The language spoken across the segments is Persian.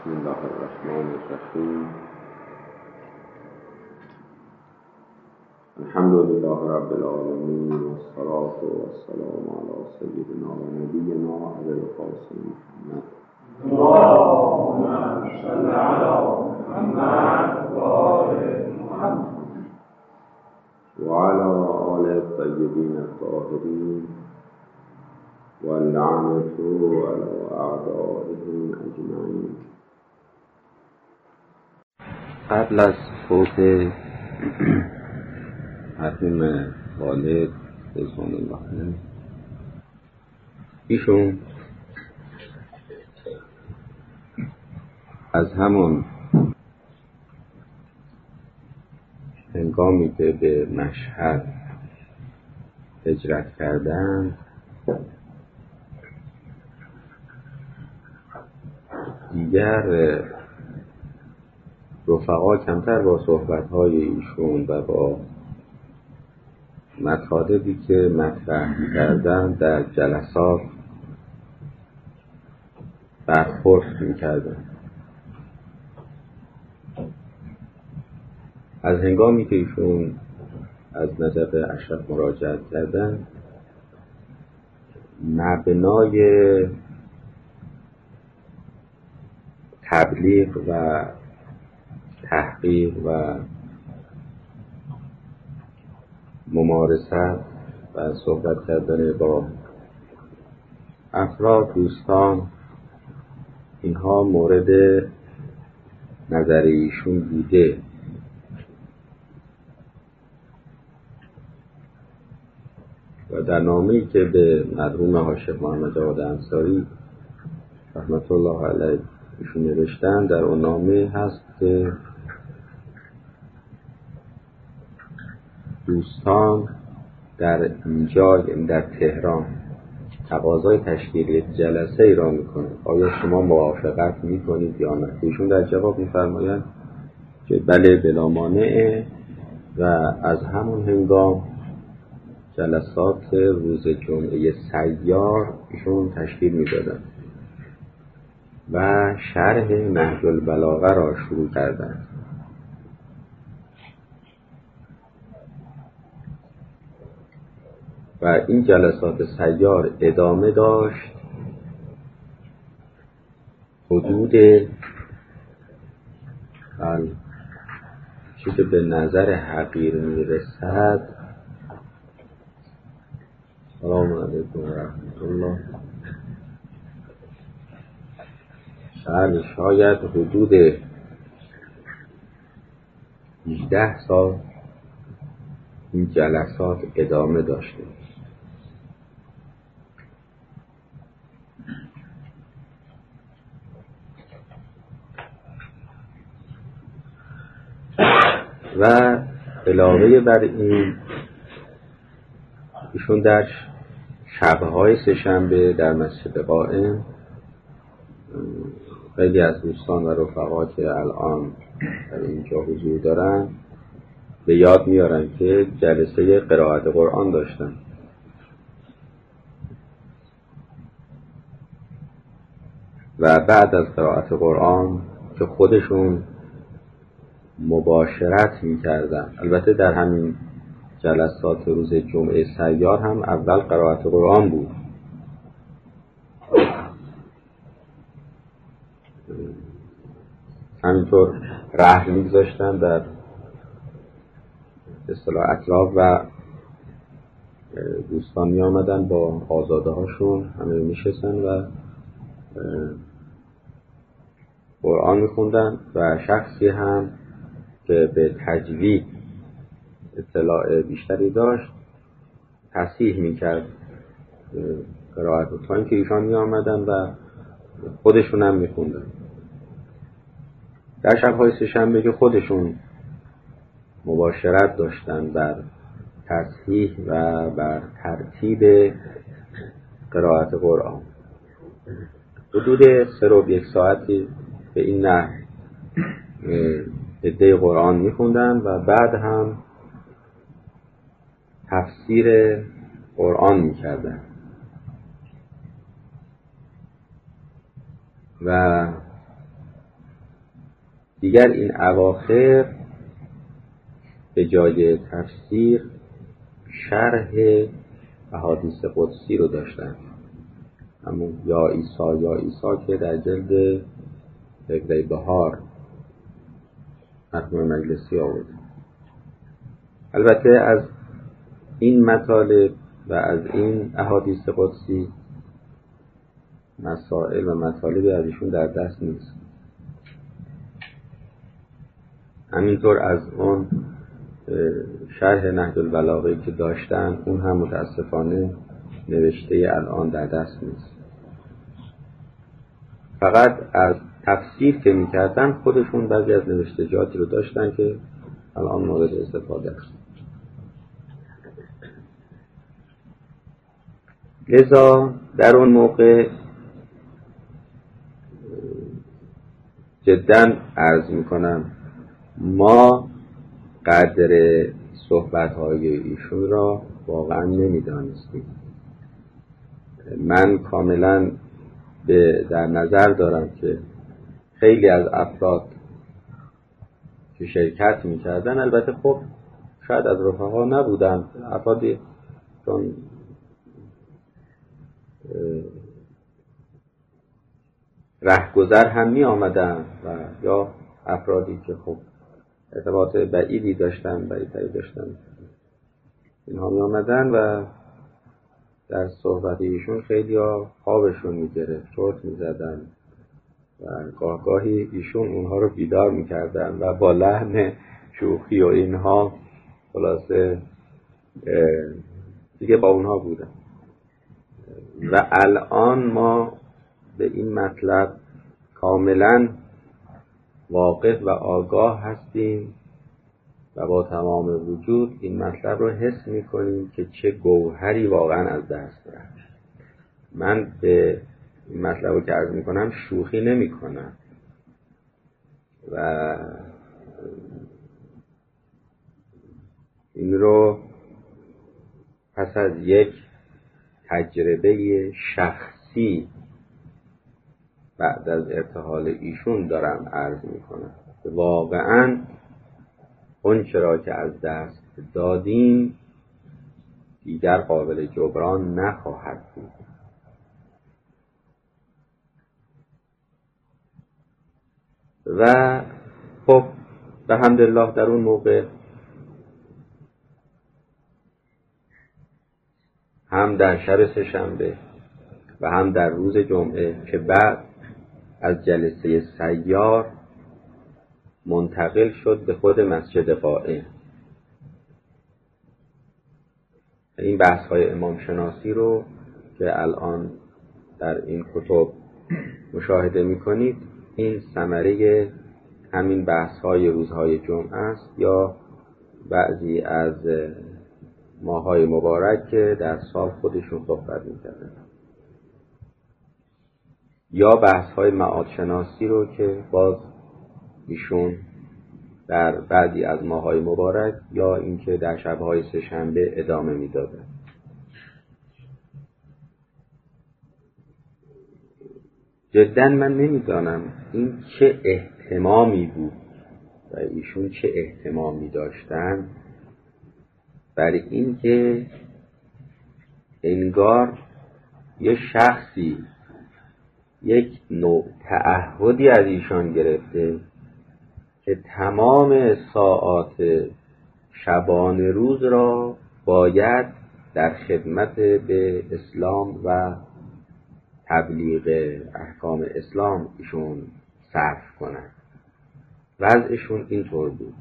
بسم الله الرحمن الرحیم. الحمد لله رب العالمین والصلاة والسلام علی سیدنا و نبینا ابی القاسم محمد اللهم صل علی محمد و آل محمد و علی آل الطیبین الطاهرین واللعنة علی اعدائهم اجمعین. قبل از فوت مرحوم والد رضوان الله علیه، ایشون از همون هنگامی که به مشهد هجرت کردند دیگر رفقا کمتر با صحبت‌های ایشون و با مطالبی که مطرح کردن در جلسات برخورد می‌کردن. از هنگامی که ایشون از نجف اشرف مراجعت کردن، مبنای تبلیغ و تحقیق و ممارست و صحبت کردن با افراد، دوستان، اینها مورد نظر ایشون بوده و در نامه‌ای که به مرحوم حاج محمد جواد انصاری رحمت الله علیه ایشون نوشتن، در اون نامه هست که دوستان در اینجا، در تهران، تقاضای تشکیل جلسه ای را میکنند، آیا شما موافقت میکنید یا نه؟ ایشون در جواب میفرمایند که بله، بلا مانع، و از همون هنگام جلسات روز جمعه سیار ایشون تشکیل میدادن و شرح نهج البلاغه را شروع کردند. و این جلسات سیار ادامه داشت حدود چی که به نظر حقیر میرسد، سلام علیکم و رحمت الله، شاید حدود 18 سال این جلسات ادامه داشته. و علاوه بر این، ایشون در شب‌های سه‌شنبه در مسجد قائم، خیلی از دوستان و رفقا که الان در اینجا حضور دارن به یاد میارن که جلسه قرائت قرآن داشتن و بعد از قرائت قرآن که خودشون مباشرت میکردن، البته در همین جلسات روز جمعه سیار هم اول قرائت قرآن بود، همینطور رحل میگذاشتن در اصطلاح اطراف و دوستان می آمدن با آزاده هاشون، همه میشستن و قرآن میخوندن و شخصی هم که به تجوید اطلاع بیشتری داشت تصحیح میکرد قرائت رو، تا اینکه ایشان می آمدن و خودشون هم میخوندن. در شب‌های سه‌شنبه که خودشون مباشرت داشتن بر تصحیح و بر ترتیب قرائت قرآن، حدود 3 ساعتی به این نحو عده قرآن میخوندن و بعد هم تفسیر قرآن میکردن و دیگر این اواخر به جای تفسیر شرح احادیث قدسی رو داشتن، همون یا عیسی که در جلد فقه بهار مرحوم مجلسی آورد. البته از این مطالب و از این احادیث قدسی مسائل و مطالبی از ایشون در دست نیست. همینطور از اون شرح نهج البلاغه که داشتن، اون هم متاسفانه نوشته الان در دست نیست. فقط از تفسیر که میکردن خودشون بعضی از نوشتجاتی رو داشتن که الان مورد استفاده است. لذا در اون موقع جدا عرض میکنم ما قدر صحبت‌های ایشون را واقعا نمیدانستیم. من کاملا در نظر دارم که خیلی از افراد که شرکت میکردن، البته خب شاید از رفقا نبودن، افرادی چون رهگذر هم می آمدن و یا افرادی که خب ارتباط بعیدی داشتن اینها می آمدن و در صحبت ایشون خیلی ها خوابشون می گرفت، چرت می زدن و گاهی ایشون اونها رو بیدار می کردن و با لحن شوخی و اینها خلاصه دیگه با اونها بودن. و الان ما به این مطلب کاملا واقف و آگاه هستیم و با تمام وجود این مطلب رو حس می‌کنیم که چه گوهری واقعا از دست رفت. من به این مطلب رو که عرض می‌کنم شوخی نمی‌کنم و این رو پس از یک تجربه شخصی بعد از ارتحال ایشون دارم عرض میکنم که واقعا اون چرا که از دست دادیم دیگر قابل جبران نخواهد بود. و خب به حمدالله در اون موقع هم در شب سه‌شنبه و هم در روز جمعه که بعد از جلسه سیار منتقل شد به خود مسجد قائم، این بحث های امام شناسی رو که الان در این کتب مشاهده میکنید، این ثمره همین بحث های روزهای جمعه است یا بعضی از ماهای مبارک که در سال خودشون صحبت میکردن، یا بحث های معاد شناسی رو که باز ایشون در بعضی از ماهای مبارک یا اینکه در شبهای سه‌شنبه ادامه میدادن. جدا من نمیدانم این چه اهتمامی بود و ایشون چه اهتمامی داشتن برای اینکه انگار یه شخصی یک نوع تعهدی از ایشان گرفته که تمام ساعات شبانه روز را باید در خدمت به اسلام و تبلیغ احکام اسلام ایشون صرف کنند. وضعشون اینطور بود.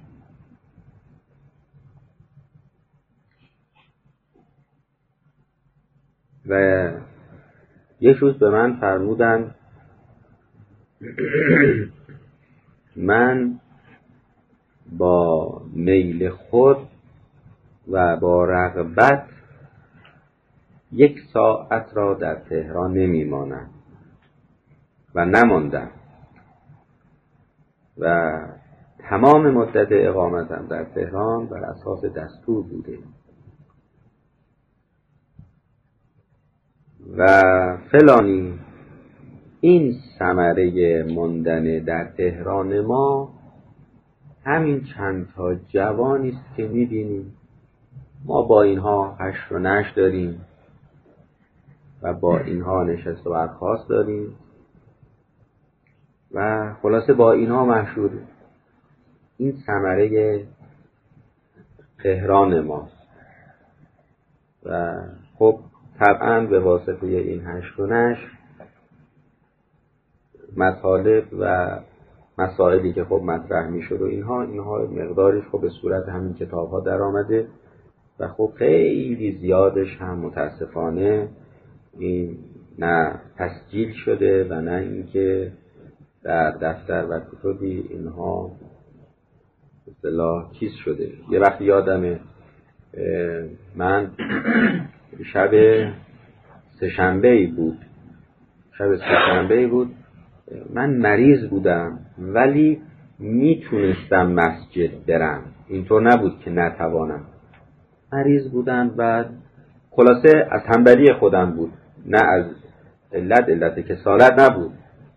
و یک روز به من فرمودند من با میل خود و با رغبت 1 ساعت را در تهران نمیمانم و نماندم و تمام مدت اقامتم در تهران بر اساس دستور بوده و فلانی این ثمره ماندن در تهران ما همین چند تا جوانی است که می‌بینیم. ما با اینها حشر و نشر داریم و با اینها نشست و برخاست داریم و خلاصه با اینها مشهوریم. این ثمره تهران ماست و خب طبعا به واسطه این حشر و نشر مطالب و مسائلی که خب مطرح میشد و اینها مقدارش خب به صورت همین کتاب ها در آمده و خب خیلی زیادش هم متاسفانه این نه تسجیل شده و نه اینکه در دفتر و کتبی اینها اصطلاح چیز شده. یه وقتی یادمه من شب سه‌شنبه‌ای بود من مریض بودم ولی میتونستم مسجد برم، اینطور نبود که نتوانم. مریض بودم و خلاصه از تنبلی خودم بود، نه از علت کسالت نبود.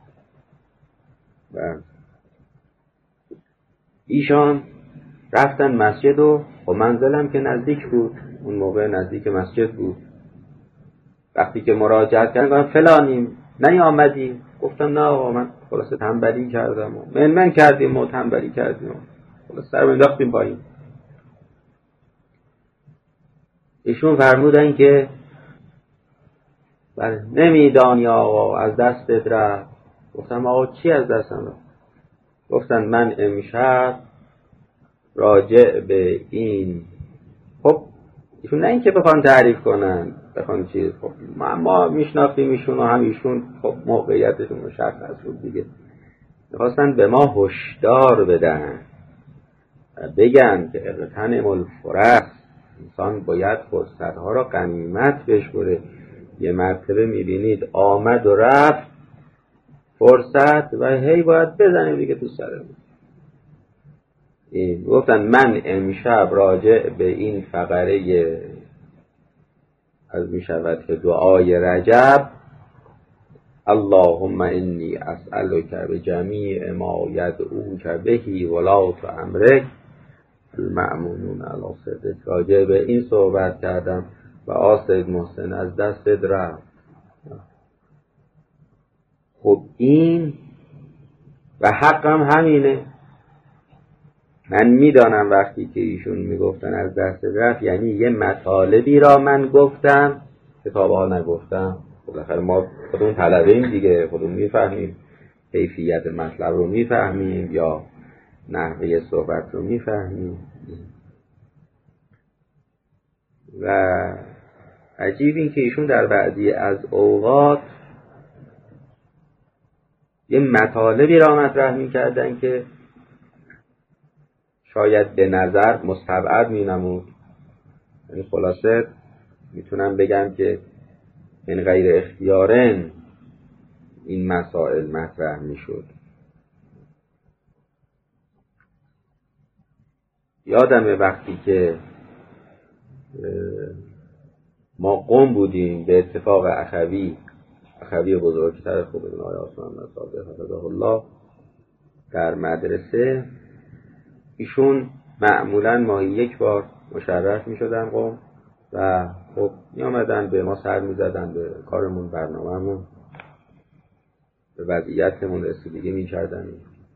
و ایشان رفتن مسجد و منزلم که نزدیک بود، اون موقع نزدیک مسجد بود. وقتی که مراجعت کردن گفتم فلانیم نیامدی؟ گفتم نه آقا من خلاصه تنبلی کردم و من کردیم و تنبلی کردیم و خلاصه سرم انداختیم پایین. ایشون فرمودن که بله نمیدانی آقا از دستت رفت. گفتم آقا چی از دستم رفت؟ گفتن من امشب راجع به این، خب ایشون نه اینکه بخوان تعریف کنن بخوان چیز، خب ما میشناختیم ایشون و هم ایشون خب موقعیتشون مشخص بود دیگه، میخواستن به ما هشدار بدن بگن که اغتنم الفرص، انسان باید فرصتها را غنیمت بشمره. یه مرتبه میبینید آمد و رفت فرصت و هی باید بزنیم دیگه تو سرمون. گفتن من امشب راجع به این فقره از میشود که دعای رجب اللهم انی اسألک بجمیع ما یدعوک بهی ولات امرک المأمونون علی صدق، راجع به این صحبت کردم و آسید محسن از دستت رفت. خب این و حقم همینه. من میدانم وقتی که ایشون میگفتن از دست رفت یعنی یه مطالبی را من گفتم کتابها نگفتم. بالاخره ما خودمون طلبه‌ایم دیگه، خودمون میفهمیم کیفیت مطلب رو میفهمیم یا نحوه صحبت رو میفهمیم. و عجیب این که ایشون در بعضی از اوقات یه مطالبی را مطرح میکردن که شاید به نظر مستبعد مینمود. یعنی خلاصه میتونم بگم که من غیر اختیارن این مسائل مطرح میشد. یادمه وقتی که ما قم بودیم به اتفاق اخوی بزرگتر خود ابن آیه آسمان صادق حفظه الله در مدرسه، ایشون معمولا ماهی یک بار مشرف می شدن قم و خب می آمدن به ما سر می زدن، به کارمون برنامه‌مون به وضعیتمون رسیدگی می کردن.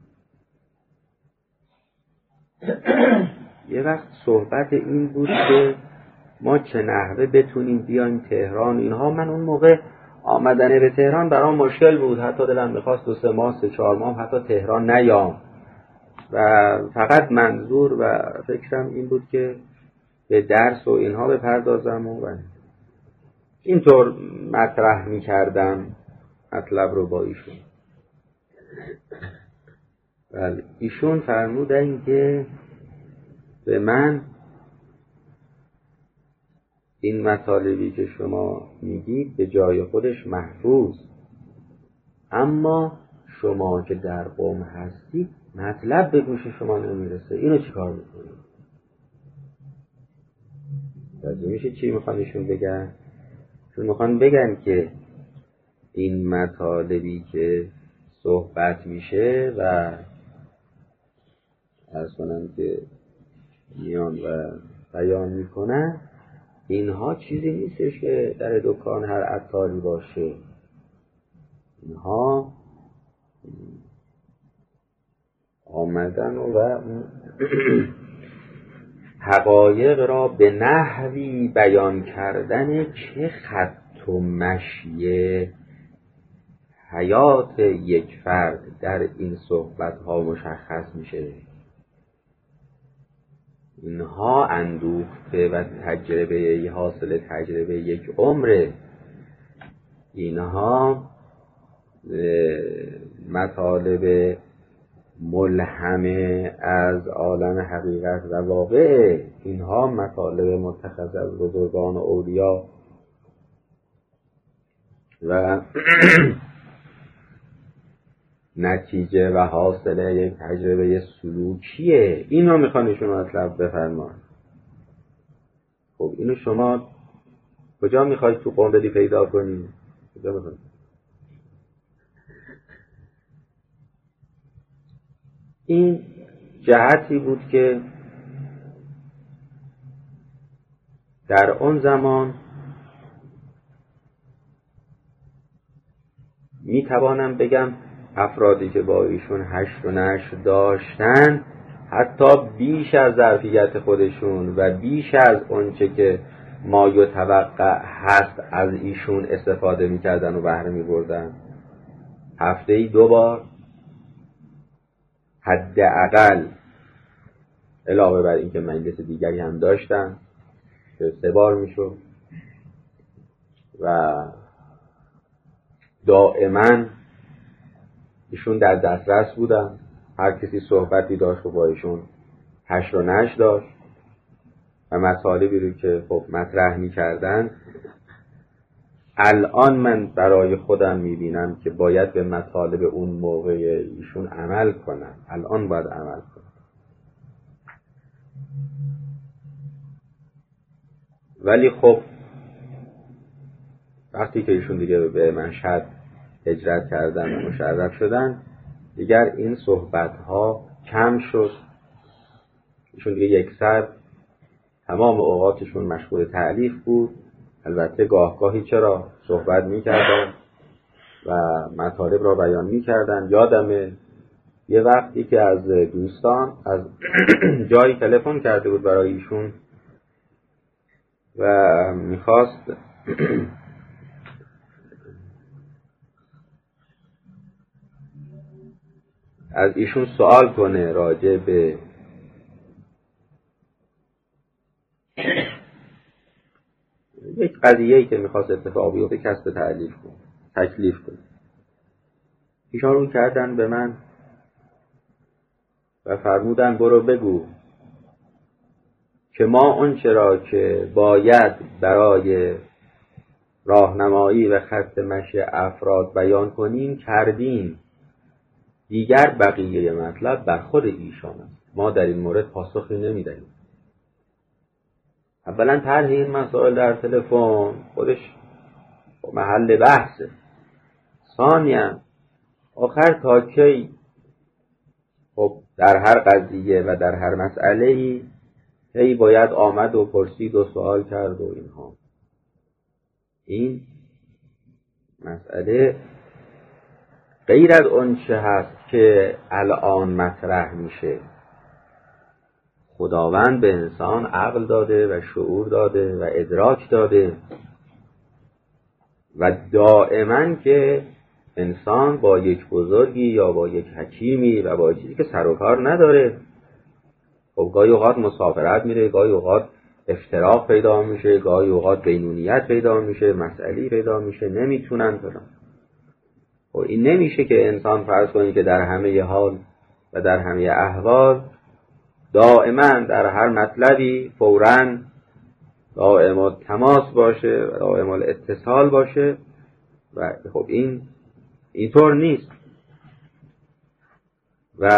یه وقت صحبت این بود که ما چه نحوه بتونیم بیایم تهران اینها. من اون موقع آمدن به تهران برام مشکل بود، حتی دلم میخواست 2-3 ماه 3-4 ماه حتی تهران نیام و فقط منظور و فکرم این بود که به درس و اینها بپردازم و اینطور مطرح میکردم مطلب رو با ایشون. ولی ایشون فرمودن که به من این مطالبی که شما میگید به جای خودش محفوظ، اما شما که در قم هستید مطلب به گوش شما نمیرسه، اینو چی کار میکنید؟ میشه چی میخوان ایشون بگن؟ چون میخوان بگن که این مطالبی که صحبت میشه و عرض کنم که میان و بیان میکنن، اینها چیزی نیستش که در دکان هر عطاری باشه. اینها آمدن و حقایق را به نحوی بیان کردن چه خط و مشی حیات یک فرد در این صحبت‌ها مشخص میشه. اینها اندوخته و تجربه حاصل تجربه یک عمره. اینها مطالب ملهمه از عالم حقیقت و واقع. اینها مطالب متخذ از بزرگان و اولیا و نتیجه و حاصله یک تجربه سلوکیه. اینو میخوان شما مطلب بفرمان. خب اینو شما کجا میخواید تو قنبلی پیدا کنید؟ کجا میخواید؟ این جهتی بود که در اون زمان میتوانم بگم افرادی که با ایشون هشت و نشر داشتن حتی بیش از ظرفیت خودشون و بیش از اونچه که ما یتوقع هست از ایشون استفاده میکردن و بهره میبردن. هفته‌ای 2 بار حداقل، علاوه بر اینکه مجلس دیگری هم داشتن که 3 بار میشد و دائما ایشون در دسترس بودن. هر کسی صحبتی داشت و با ایشون حشر و نشر داشت و مطالبی رو که خب مطرح می‌کردن. الان من برای خودم می‌بینم که باید به مطالب اون موقع ایشون عمل کنم. الان باید عمل کنم. ولی خب وقتی که ایشون دیگه به مشهد هجرت کردن و مشرف شدن، دیگر این صحبت‌ها کم شد. ایشون دیگه یکسر تمام اوقاتشون مشغول تألیف بود. البته گاهگاهی چرا صحبت می‌کردن و مطالب را بیان می‌کردن. یادمه یه وقتی که از دوستان از جایی تلفن کرده بود برای ایشون و می‌خواست از ایشون سوال کنه راجع به یک قضیه‌ای که می‌خواست اتفاق بیفته، کسب تکلیف کنه. ایشان رو کردن به من و فرمودن برو بگو که ما اون چرا که باید برای راهنمایی و خط مشی افراد بیان کنیم کردیم. دیگر بقیه مطلب بر خود ایشان است. ما در این مورد پاسخی نمیدهیم. اولا طرح این مسائل در تلفن خودش محل بحثه. ثانیاً آخر تا کی خب در هر قضیه و در هر مسئله‌ای هی باید آمد و پرسید و سوال کرد و اینها. این مسئله غیر از اون چه هست که الان مطرح میشه. خداوند به انسان عقل داده و شعور داده و ادراک داده و دائما که انسان با یک بزرگی یا با یک حکیمی و با چیزی که سر و کار نداره، خب گاهی اوقات مسافرت میره، گاهی اوقات افتراق پیدا میشه، گاهی اوقات بینونیت پیدا میشه، مسئله پیدا میشه، نمیتونن برن. خب این نمیشه که انسان فرض کنی که در همه حال و در همه احوال دائما در هر مطلبی فوراً دائم التماس باشه و دائم الاتصال باشه و خب اینطور نیست. و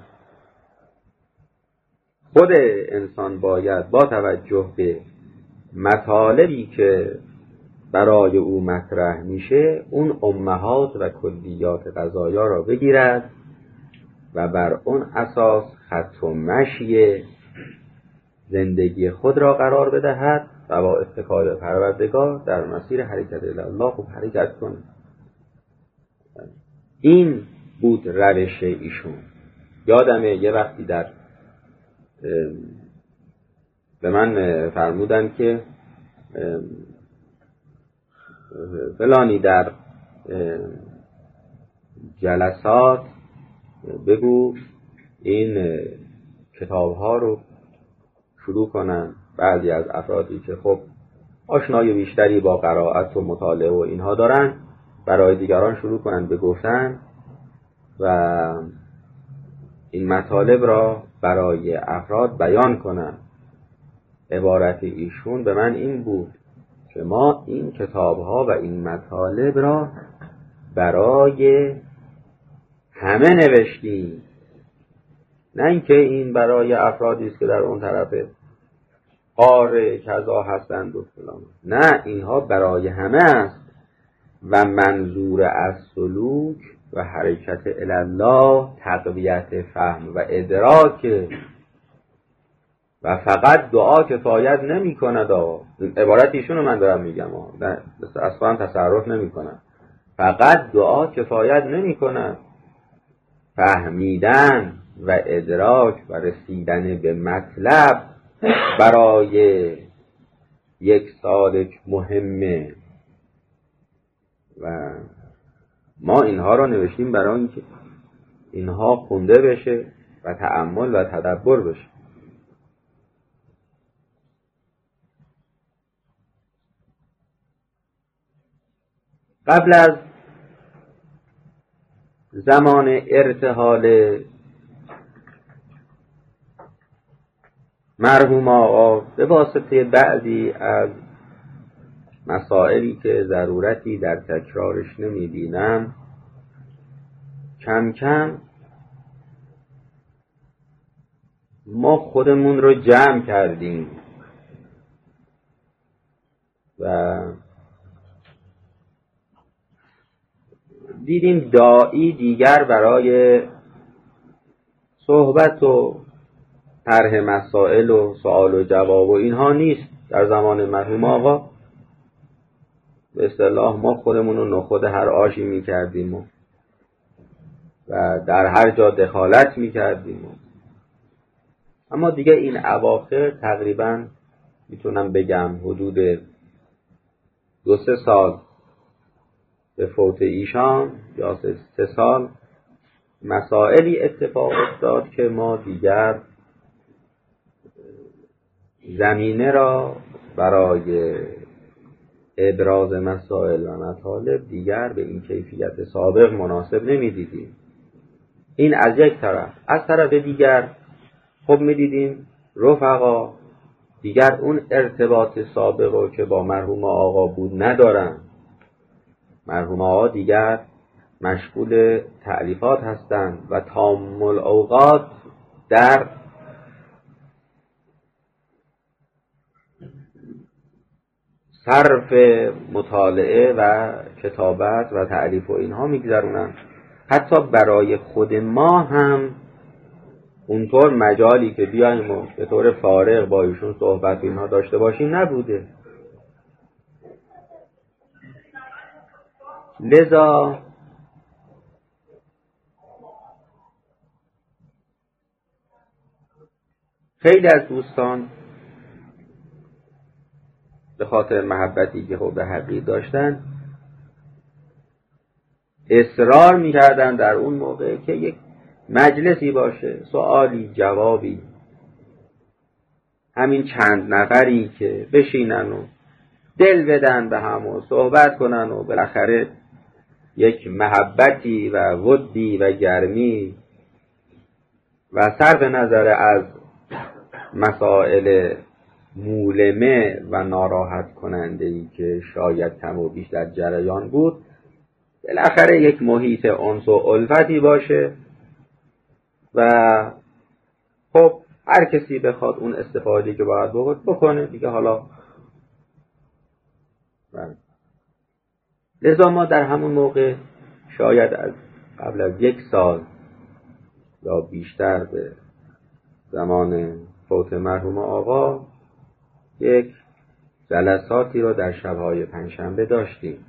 خود انسان باید با توجه به مطالبی که برای او مطرح میشه اون امهات و کلیات قضایا را بگیرد و بر اون اساس خط و مشی زندگی خود را قرار بدهد و با اتکای پروردگار در مسیر حرکت الی الله خوب حرکت کنه. این بود روش ایشون. یادمه یه وقتی به من فرمودن که فلانی در جلسات بگو این کتاب ها رو شروع کنن. بعضی از افرادی که خب آشنایی بیشتری با قرائت و مطالعه و اینها دارن برای دیگران شروع کنن به گفتن و این مطالب را برای افراد بیان کنن. عبارت ایشون به من این بود که ما این کتاب ها و این مطالب را برای همه نوشتیم، نه اینکه این برای افرادی است که در اون طرف قاره کذا هستند و فلان. نه، اینها برای همه است و منظور از سلوک و حرکت الی الله تقویت فهم و ادراک و فقط دعا کفایت نمی کند. عبارت ایشون رو من دارم میگم، اصلا تصرف نمی کنم. فقط دعا کفایت نمی کند، فهمیدن و ادراک و رسیدن به مطلب برای یک سالک مهمه و ما اینها را نوشتیم برای اینکه اینها خونده بشه و تأمل و تدبر بشه. قبل از زمان ارتحال مرحوم آقا به واسطه بعضی از مسائلی که ضرورتی در تکرارش نمی‌بینم کم کم ما خودمون رو جمع کردیم و دیدیم داعی دیگر برای صحبت و طرح مسائل و سوال و جواب و اینها نیست. در زمان مرحوم آقا به اصطلاح ما خودمون رو نخود هر آشی می کردیم و در هر جا دخالت می کردیم. اما دیگه این اواخر تقریبا میتونم بگم حدود 2-3 سال به فوت ایشان یا 3 سال مسائلی اتفاق افتاد که ما دیگر زمینه را برای ابراز مسائل و مطالب دیگر به این کیفیت سابق مناسب نمیدیدیم. این از یک طرف. از طرف دیگر خب میدیدیم رفقا دیگر اون ارتباط سابق رو که با مرحوم آقا بود ندارن. مرحوم آقا دیگر مشغول تألیفات هستند و تامل اوقات در صرف مطالعه و کتابت و تألیف و اینها میگذرونن. حتی برای خود ما هم اونطور مجالی که بیایم و به طور فارغ با ایشون صحبت و اینها داشته باشیم نبوده. لذا خیلی از دوستان به خاطر محبتی که خب به حقی داشتن اصرار می‌کردن در اون موقع که یک مجلسی باشه، سوالی جوابی، همین چند نفری که بشینن و دل بدن به هم و صحبت کنن و بالاخره یک محبتی و ودی و گرمی و صرف نظر از مسائل مولمه و ناراحت کننده‌ای که شاید کم و بیش در جریان بود بالاخره یک محیط انس و الفتی باشه و خب هر کسی بخواد اون استفاده‌ای که باید بکنه دیگه. حالا لذا ما در همون موقع شاید از قبل از 1 سال یا بیشتر به زمان فوت مرحوم آقا یک جلساتی رو در شب‌های پنجشنبه داشتیم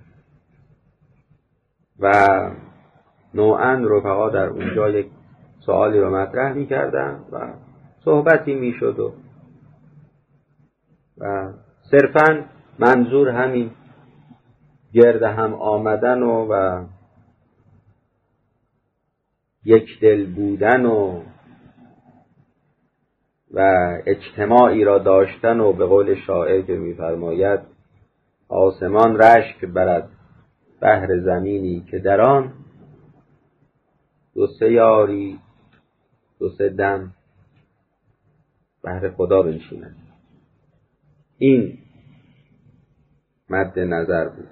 و نوعاً رفقا در اونجا یک سوالی رو مطرح می‌کردن و صحبتی می‌شد و صرفاً منظور همین گرد هم آمدن و یک دل بودن و اجتماعی را داشتن و به قول شاعر که می‌فرماید آسمان رشک برد بهر زمینی که در آن دو سه یاری دو سه دم بهر خدا بنشیند. این مد نظر بود.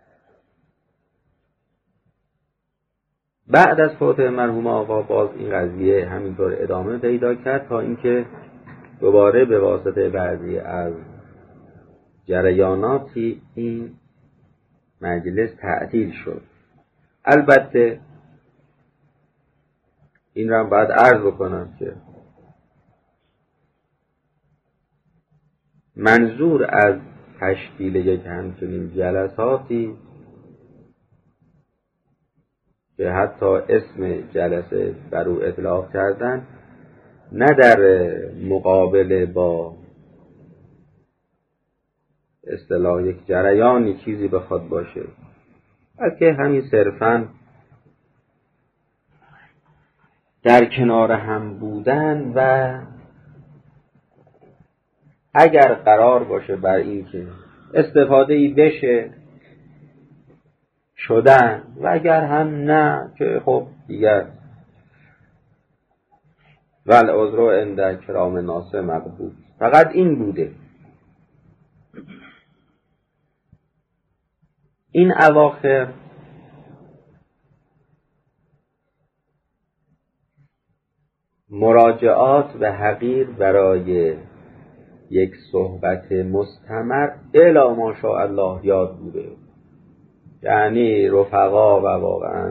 بعد از فوت مرحوم آقا باز این قضیه همینطور ادامه پیدا کرد تا اینکه دوباره به واسطه بعضی از جریاناتی این مجلس تعطیل شد. البته این را باید عرض بکنم که منظور از تشکیل یک همچنین جلساتی که حتی اسم جلسه بر او اطلاق کردن نه در مقابله با اصطلاح یک جریانی چیزی بخواد باشه، بلکه همین صرفاً در کنار هم بودن و اگر قرار باشه بر این که استفاده‌ای بشه شدن و اگر هم نه که خب دیگر والعذر عند کرام الناس مقبول. فقط این بوده. این اواخر مراجعات و حقیر برای یک صحبت مستمر الا ماشاءالله یاد بوده، یعنی رفقا و واقعا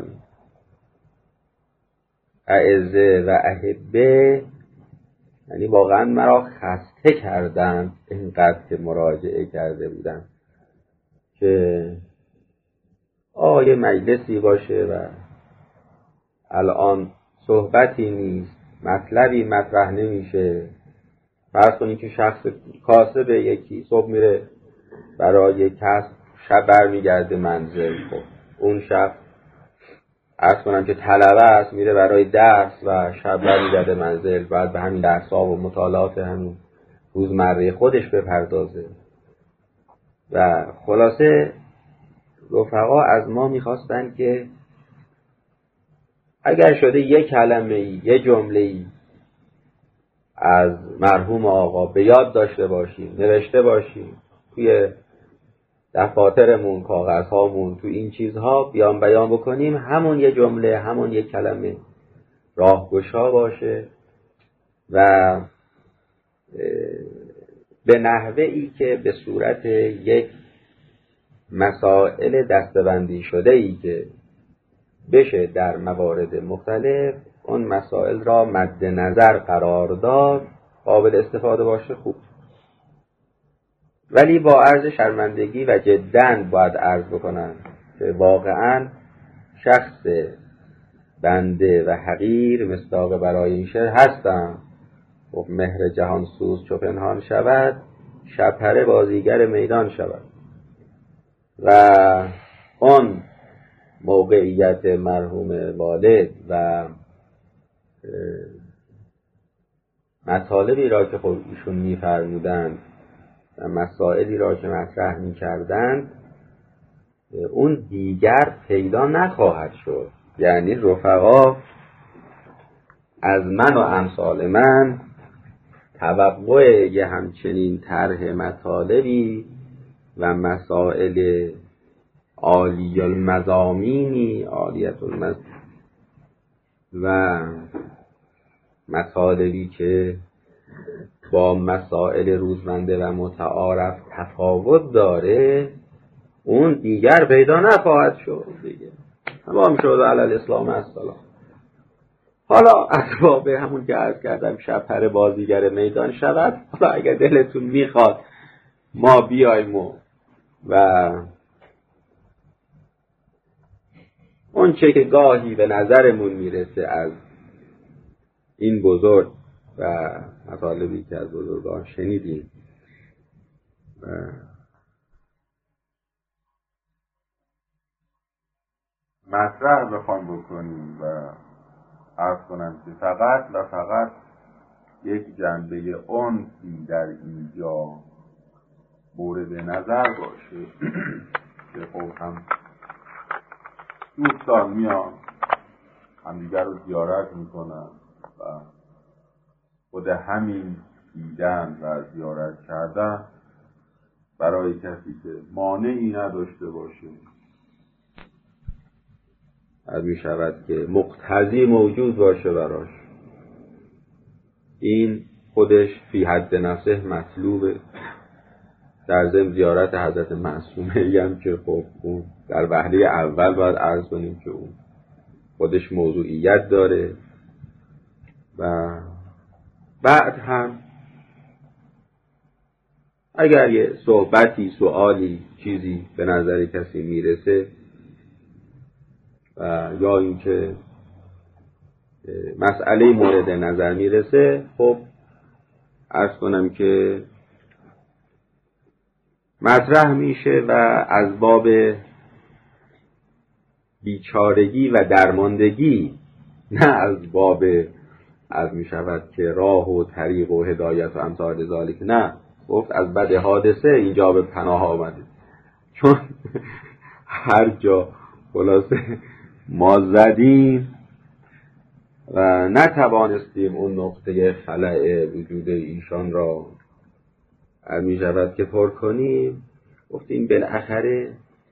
اعزه و احبه، یعنی واقعا مرا خسته کردن اینقدر که مراجعه کرده بودن که یه مجلسی باشه و الان صحبتی نیست، مطلبی مطرح نمیشه. فرض کنید که شخص کاسب یکی صبح میره برای کسب، شب برمیگرده منزل. خب اون شخص عرض کنم که طلبه است، میره برای درس و شب برمیگرده منزل، بعد به همین درس‌ها و مطالعات همین روزمره خودش بپردازه. و خلاصه رفقا از ما میخواستن که اگر شده یک کلمه‌ای، یک جمله‌ای از مرحوم آقا به یاد داشته باشیم، نوشته باشیم توی دفاترمون، کاغذهامون، تو این چیزها بیان بکنیم، همون یک جمله، همون یک کلمه راهگشا باشه و به نحوه‌ای که به صورت یک مسائل دسته‌بندی شده‌ای که بشه در موارد مختلف اون مسائل را مد نظر قرار داد، قابل استفاده باشه خوب. ولی با عرض شرمندگی و جداً باید عرض بکنم که واقعاً شخص بنده و حقیر مصداق برای این شعر هستم. خب مهر جهان سوز چو پنهان شود، شپره بازیگر میدان شود. و اون موقعیت مرحوم والد و مطالبی را که خب ایشون می‌فرمودند و مسائلی را که مطرح می‌کردند اون دیگر پیدا نخواهد شد. یعنی رفقا از من و امثال من توقع یه همچنین طرح مطالبی و مسائل عالی المضامینی، عالیت و مطالبی که با مسائل روزمنده و متعارف تفاوت داره اون دیگر پیدا نخواهد شد دیگه. تمام شد علی الاسلام السلام. حالا اسباب همون که عرض کردم شپره بازیگر میدان شود. حالا اگر دلتون میخواد ما بیایم و اون چه که گاهی به نظرمون میرسه از این بزرگ و مطالبی که از بزرگان شنیدیم مطرح بخوام بکنیم و عرض کنم که فقط و فقط یک جنبه انسی در اینجا مورد نظر باشه که خب هم دوستان میان همدیگر رو زیارت میکنن و خود همین دیدن و زیارت کردن برای کسی که مانعی نداشته باشه از می شود که مقتضی موجود باشه براش، این خودش فی حد نفسه مطلوبه. در ضمن زیارت حضرت معصومه هم که خب اون در وهله اول باید عرض کنیم که اون خودش موضوعیت داره و بعد هم اگر یه صحبتی، سوالی، چیزی به نظر کسی میرسه و یا اینکه مسئله مورد نظر میرسه، خب عرض کنم که مطرح میشه و از باب بیچارگی و درماندگی، نه از باب از می شود که راه و طریق و هدایت و امثال ذالک، نه، گفت از بد حادثه اینجا به پناه آمده. چون هر جا خلاصه ما زدیم و نتوانستیم اون نقطه خلأ وجود ایشان را می شود که پر کنیم، گفتیم بالاخره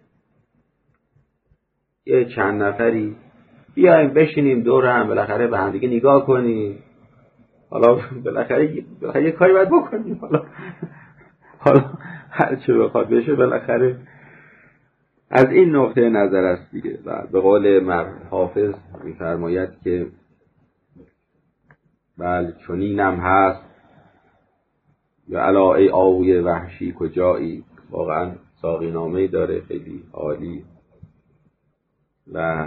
یه چند نفری بیایم بشینیم دور هم بالاخره به هم دیگه نگاه کنیم، حالا بالاخره یه کاری باید بکنیم، حالا هر چه بخواد بشه بالاخره از این نقطه نظر است دیگه. و به قول حافظ می‌فرماید که بله چنینم هست یا الا ای آهوی وحشی کجایی. واقعا ساقی نامه‌ای داره خیلی عالی و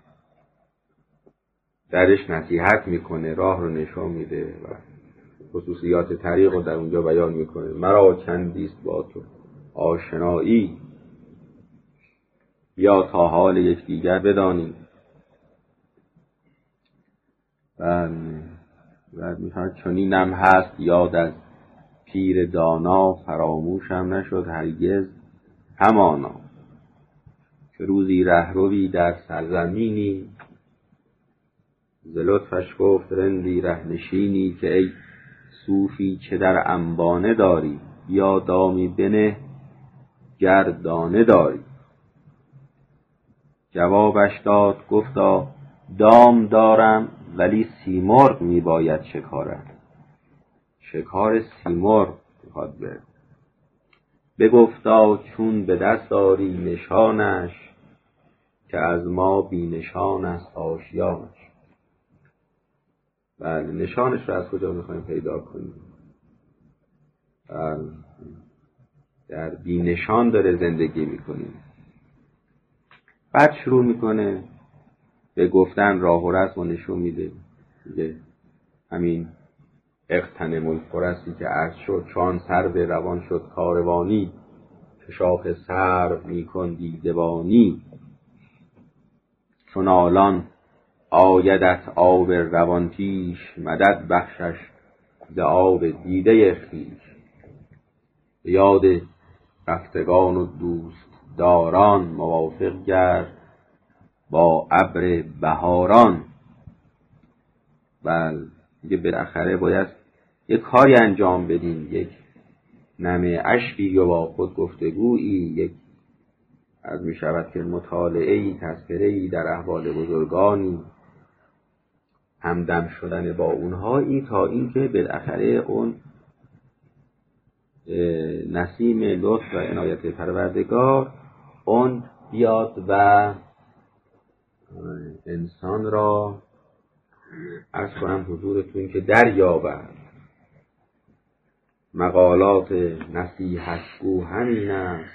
درش نصیحت میکنه، راه رو نشون میده و خصوصیات طریق رو در اونجا بیان میکنه. مرا چندیست با تو آشنایی، یا تا حال یکدیگر بدانیم. و میخواد چنینم هست یاد از پیر دانا، فراموشم نشد هرگز همانا. که روزی رهروی در سرزمینی، ز لطفش گفت رندی رهنشینی. که ای صوفی چه در انبانه داری، یا دامی بنه گردانه داری. جوابش داد گفتا دام دارم، ولی سیمرغ میباید شکارم. شکار سیمرغ میخواد بره. بگفتا چون به دست داری نشانش، که از ما بی نشان است آشیانش. بله نشانش رو از کجا میخوایم پیدا کنیم؟ در بی نشان داره زندگی میکنیم. بعد شروع میکنه به گفتن راه و رسم و نشون میده. همین اغتنم الفرصی که عرض شد، چون سر به روان شد کاروانی. که شاخ سر میکن دیدبانی. چون آلان آیدت آب روان پیش، مدد بخشش ز آب دیده خویش. یاد رفتگان و دوست داران، موافق گرد با ابر بهاران. بله دیگه بالاخره باید یک کاری انجام بدیم، یک نمه اشکی یا با خود گفتگویی، یک از می شود که مطالعه‌ای، تذکره‌ای در احوال بزرگانی، همدم شدن با اونهایی، تا اینکه بالاخره اون نسیم لطف و عنایت پروردگار بیاد و انسان را عرض کنم حضورتون که دریابد مقالات نصیحتگو همین است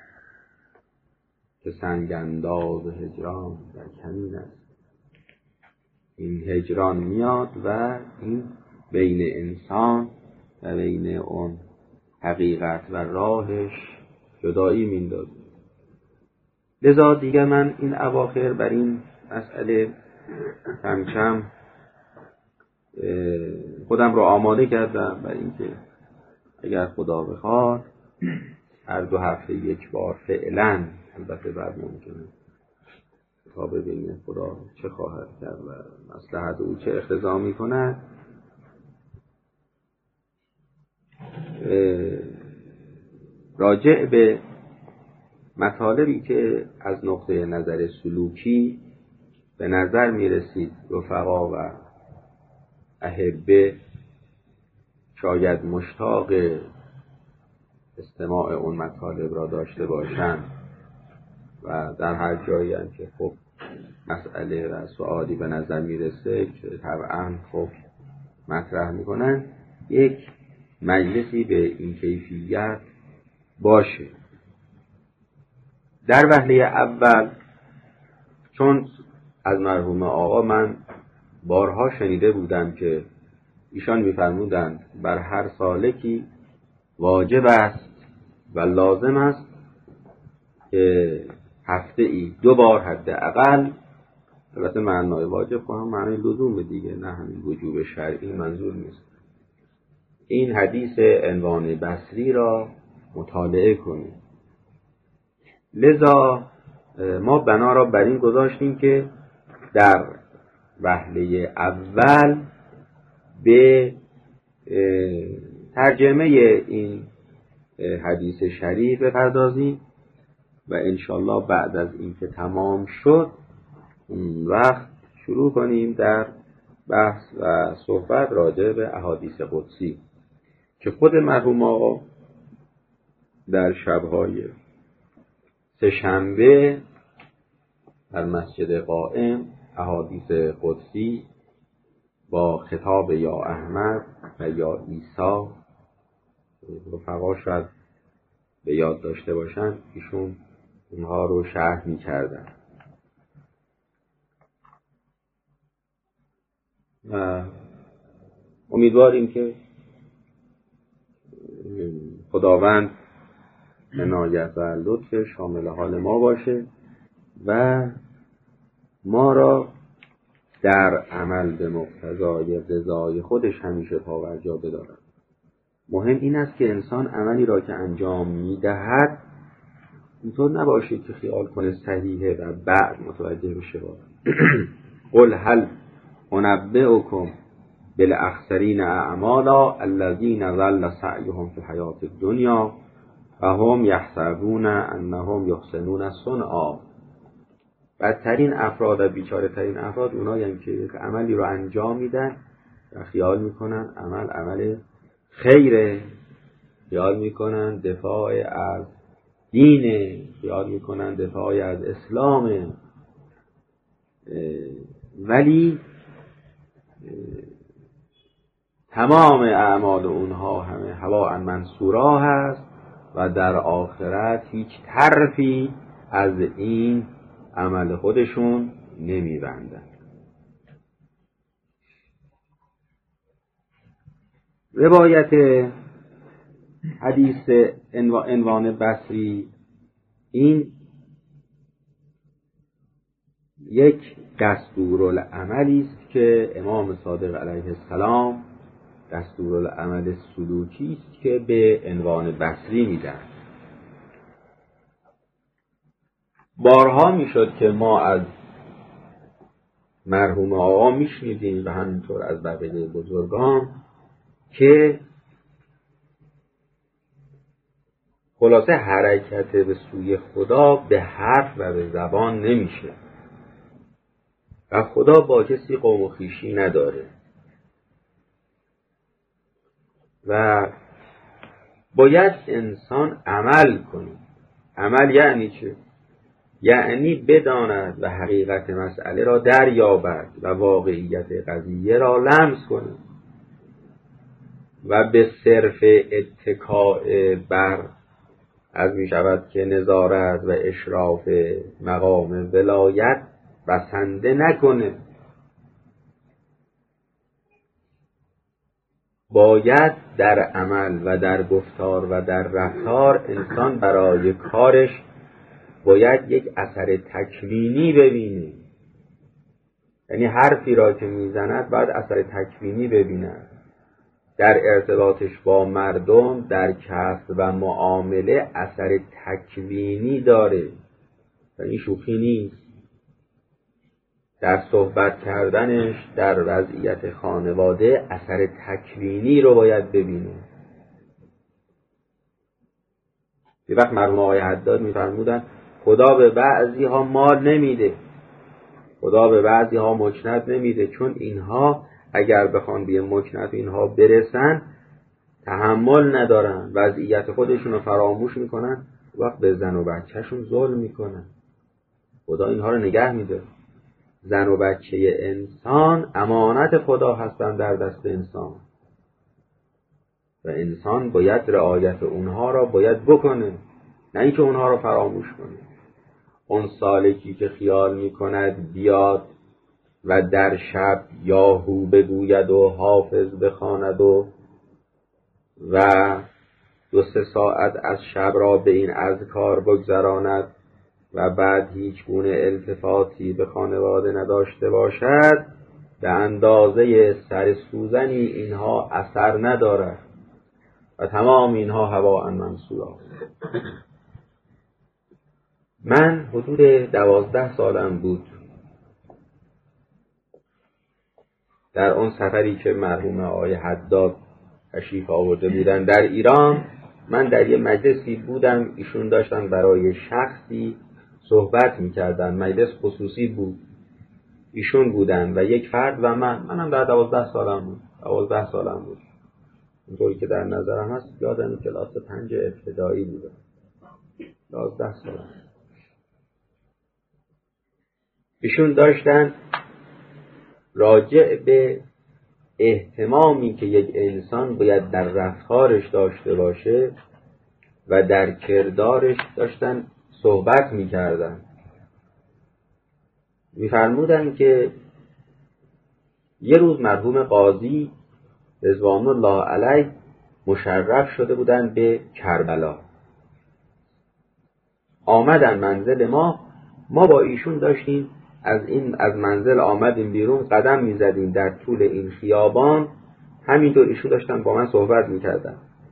که سنگ انداز هجران در کمین است. این هجران میاد و این بین انسان و بین اون حقیقت و راهش جدایی میندازه. لذا دیگه من این اواخر بر این مسئله کم کم خودم رو آماده کردم برای اینکه اگر خدا بخواد هر 2 هفته یک بار فعلا، البته بعد ممکنه تا ببینیم خدا چه خواهد کرد و مصلحت او چه اقتضا می‌کند، راجع به مطالبی که از نقطه نظر سلوکی به نظر می‌رسید رفقا و احبه شاید مشتاق استماع اون مطالب را داشته باشند و در هر جایی هم که خب مسئله و سوالی به نظر میرسه که طبعا خب مطرح میکنن، یک مجلسی به این کیفیت باشه. در وهله اول چون از مرحوم آقا من بارها شنیده بودم که ایشان میفرمودند بر هر سالکی واجب است و لازم است که هفته ای 2 بار حداقل، البته معنای واجب خواهم معنای لزوم دیگه، نه همین وجوب شرعی منظور نیست، این حدیث عنوان بصری را مطالعه کنیم. لذا ما بنا را بر این گذاشتیم که در وهله اول به ترجمه این حدیث شریف بپردازیم و انشالله بعد از این که تمام شد اون وقت شروع کنیم در بحث و صحبت راجع به احادیث قدسی که خود مرحوم آقا در شب‌های سه‌شنبه در مسجد قائم احادیث قدسی با خطاب یا احمد و یا عیسی، رفقا شاید به یاد داشته باشن، ایشون اونها رو شرح می کردن و امیدواریم که خداوند عنایت و لطف شامل حال ما باشه و ما را در عمل به مقتضای رضای خودش همیشه پاورجا بدارد. مهم این است که انسان عملی را که انجام میدهد اینطور نباشه که خیال کنه صحیحه و بعد متوجه بشه قل هل انبئکم بالاخسرین اعمالا الذین ضل سعیهم فی الحیاة الدنیا و هم یحسبون انهم یحسنون صنعا. بدترین افراد و بیچاره ترین افراد اونایی که یک عملی رو انجام میدن و خیال میکنن عمل خیره، خیال میکنن دفاع از دینه، خیال میکنن دفاع از اسلامه، ولی تمام اعمال اونها همه هواء منصورا هست و در آخرت هیچ طرفی از این عمل خودشون نمیبندن. روایت حدیث عنوان بصری این یک دستورالعملی است که امام صادق علیه السلام دستورالعمل سلوکی است که به عنوان بصری میدن. بارها میشد که ما از مرحوم آقا میشنیدیم و همینطور از بقیه بزرگان که خلاصه حرکت به سوی خدا به حرف و به زبان نمیشه و خدا با کسی قوم و خویشی نداره و باید انسان عمل کنه. عمل یعنی چه؟ یعنی بداند و حقیقت مسئله را دریابد و واقعیت قضیه را لمس کند و به صرف اتکاء بر از می شود که نظارت و اشراف مقام ولایت بسنده نکنه. باید در عمل و در گفتار و در رفتار انسان برای کارش باید یک اثر تکوینی ببینه. یعنی حرفی را که میزند باید اثر تکوینی ببیند در ارتباطش با مردم، در کسب و معامله اثر تکوینی داره و این شوخی نیست. در صحبت کردنش در وضعیت خانواده اثر تکوینی رو باید ببینه. یه وقت مرحوم آقای حداد می‌فرمودن خدا به بعضی ها مال نمیده، خدا به بعضی ها مکنت نمیده، چون اینها اگر بخوان به مکنت اینها برسن تحمل ندارن، وضعیت خودشون رو فراموش میکنن، وقت به زن و بچهشون ظلم میکنن. خدا اینها رو نگه میده. زن و بچه انسان امانت خدا هستن در دست انسان و انسان باید رعایت اونها را باید بکنه، نه اینکه اونها را فراموش کنه. اون سالکی که خیال میکند بیاد و در شب یاهو بگوید و حافظ بخواند و 2-3 ساعت از شب را به این اذکار بگذراند و بعد هیچ گونه التفاتی به خانواده نداشته باشد، به اندازه سر سوزنی اینها اثر ندارد و تمام اینها هواء منصورا. من حدود 12 سالم بود در اون سفری که مرحوم آقای حداد تشریف آورده بودن در ایران. من در یه مجلسی بودم، ایشون داشتن برای شخصی صحبت میکردن، مجلس خصوصی بود، ایشون بودن و یک فرد و منم در 12 سالم بود. اونطوری که در نظرم هست یادم کلاس 5 ابتدایی بودم، 12 سالم. ایشون داشتن راجع به اهتمامی که یک انسان باید در رفتارش داشته باشه و در کردارش داشتن صحبت می‌کردن. می‌فرمودن که یه روز مرحوم قاضی رضوان الله علیه مشرف شده بودن به کربلا، آمدن منزل ما با ایشون داشتیم از منزل آمدیم بیرون، قدم میزدیم در طول این خیابان، همینطور ایشون داشتن با من صحبت میکردن.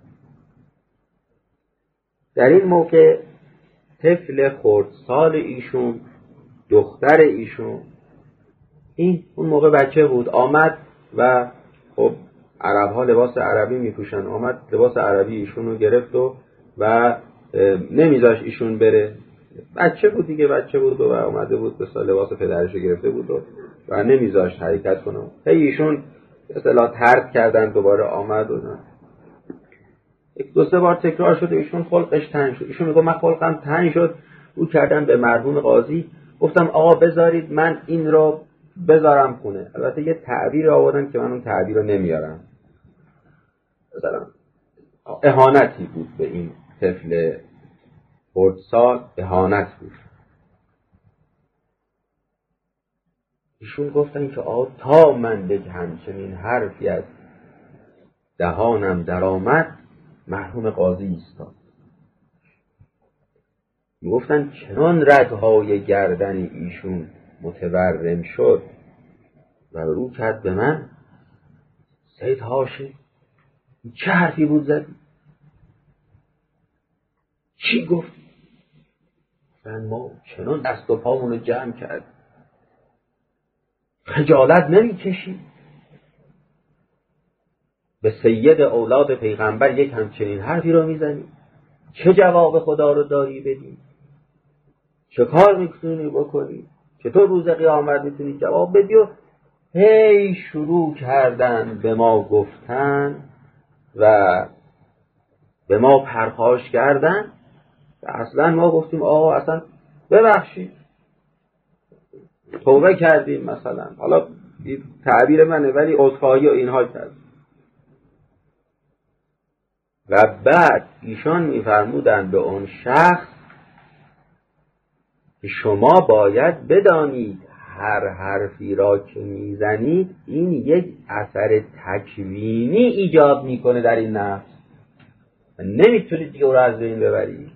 در این موقع طفل خردسال ایشون، دختر ایشون، این اون موقع بچه بود، آمد و خب عرب ها لباس عربی میپوشن، آمد لباس عربی ایشون رو گرفت و نمیذاش ایشون بره. بچه بود دیگه، بچه بود و اومده بود به لباس پدرش گرفته بود و نمیذاشت حرکت کنه. ایشون اصطلاح طرد کردن، دوباره آمد و نه. 1-2 بار تکرار شد، ایشون خلقش تنگ شد. ایشون میگه من خلقم تنگ شد، او کردم به مرحوم قاضی، گفتم آقا بذارید من این رو بذارم خونه. البته یه تعبیر آوردن که من اون تعبیر رو نمیارم، مثلا اهانتی بود به این طفل خردسال، اهانت بود. ایشون گفتن که تا من بگم همچنین حرفی از دهانم در آمد، مرحوم قاضی ایستاد. میگفتن چنان رگهای گردن ایشون متورم شد و رو کرد به من، سید هاشم چه حرفی بود زدی؟ چی گفت؟ ما چنان دست و پامونو جمع کرد، خجالت نمی‌کشی؟ به سید اولاد پیغمبر یک همچنین حرفی رو میزنی؟ چه جواب خدا رو داری بدی؟ چه کار میتونی بکنی؟ چطور روز قیامت میتونی جواب بدی؟ و هی شروع کردن به ما گفتن و به ما پرخاش کردن. اصلا ما گفتیم آقا اصلا ببخشید توبه کردیم مثلا، حالا تعبیر منه ولی عذرخواهی و اینها کرد. و بعد ایشان میفرمودن به اون شخص که شما باید بدانید هر حرفی را که میزنید این یک اثر تکوینی ایجاد میکنه در این نفس، نمیتونید دیگه او را از بین ببرید.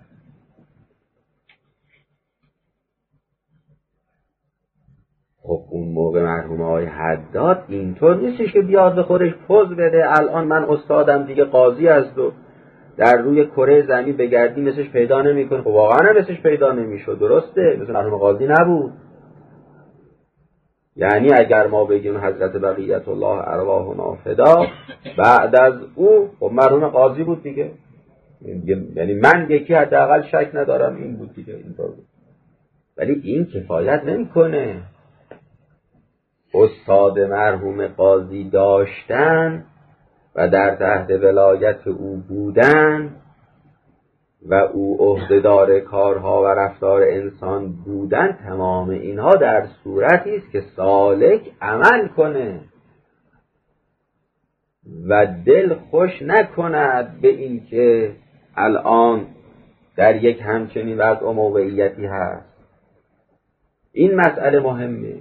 خب اون موقع مرحوم آقای حداد اینطور نیستش که بیاد به خودش پوز بده الان من استادم دیگه قاضی است و در روی کره زمین بگردی مثلش پیدا نمیکنه. خب واقعا مثلش پیدا نمیشد، درسته، مثل مرحوم قاضی نبود. یعنی اگر ما بگیم حضرت بقیت الله ارواحنا فدا، بعد از او خب مرحوم قاضی بود دیگه، یعنی من یکی حداقل شک ندارم این بود دیگه، اینطور بود. ولی این کفایت نمیکنه. استاد مرحوم قاضی داشتن و در تحت ولایت او بودن و او عهدهدار کارها و رفتار انسان بودن، تمام اینها در صورتی است که سالک عمل کنه و دل خوش نکند به این که الان در یک همچنین وضع و موقعیتی هست. این مسئله مهمه.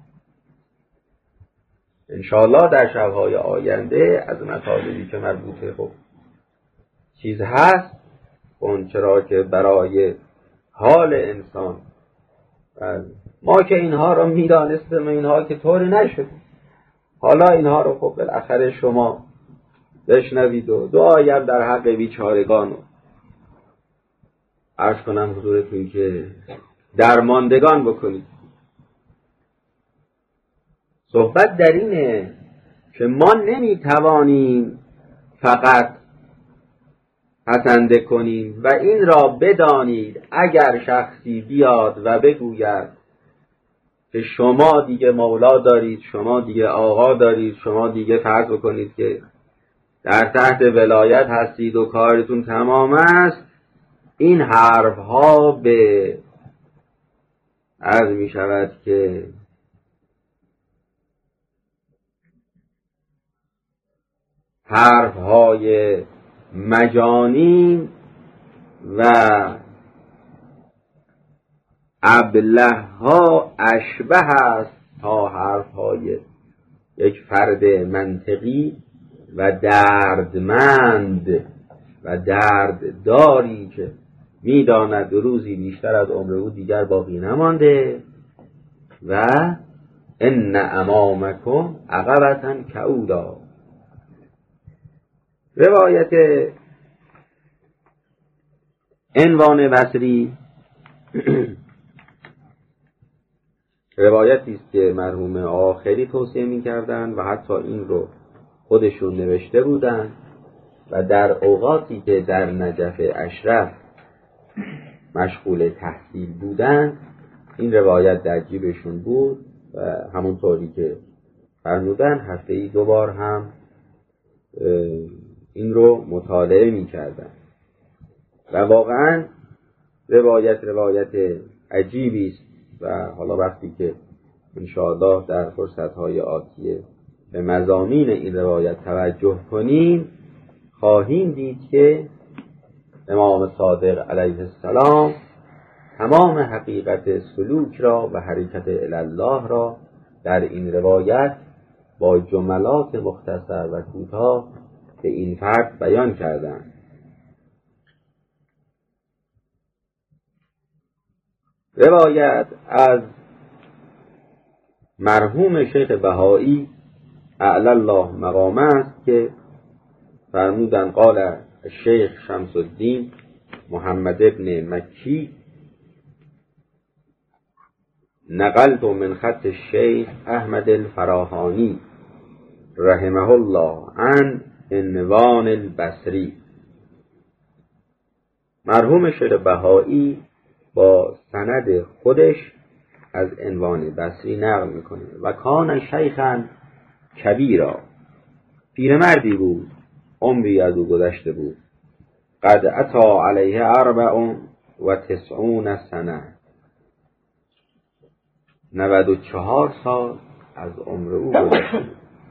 انشاءالله در شبهای آینده از مطالبی که مربوطه خب چیز هست، اون چرا که برای حال انسان ما که اینها رو میدانستیم و اینها که طوری نشد، حالا اینها رو خب بالاخره شما بشنوید و دعایم در حق بیچارگان عرض کنم حضورتون که درماندگان بکنید. صحبت در اینه که ما نمیتوانیم فقط پسنده کنیم و این را بدانید اگر شخصی بیاد و بگوید که شما دیگه مولا دارید، شما دیگه آقا دارید، شما دیگه فرض بکنید که در تحت ولایت هستید و کارتون تمام است، این حرف ها به عرض می شود که حرف های مجانین و ابله ها اشبه است تا حرف های یک فرد منطقی و دردمند و دردداری که میداند روزی بیشتر از عمر او دیگر باقی نمانده و ان امامکم عقبة کعودا. روایت عنوان بصری روایتی است که مرحوم آخری توصیه می‌کردند و حتی این رو خودشون نوشته بودند و در اوقاتی که در نجف اشرف مشغول تحصیل بودند این روایت در جیبشون بود و همونطوری که فرمودن هفته‌ای 2 بار هم این رو مطالعه می‌کردند و واقعاً روایت عجیبی است و حالا وقتی که انشاءالله در فرصت‌های آتیه به مضامین این روایت توجه کنیم خواهیم دید که امام صادق علیه السلام تمام حقیقت سلوک را و حرکت الله را در این روایت با جملات مختصر و کوتاه به این فرد بیان کردند. روایت از مرحوم شیخ بهایی اعلی الله مقامه است که فرمودن قال الشیخ شمس الدین محمد ابن مکی نقلت من خط الشیخ احمد الفراهانی رحمه الله عن عنوان البصری. مرحوم شیخ بهایی با سند خودش از عنوان بصری نقل میکنه و کان شیخا کبیرا، پیرمردی بود عمری از او گذشته بود، قد اتی علیه 94 سنه 94 سال از عمر او گذشته.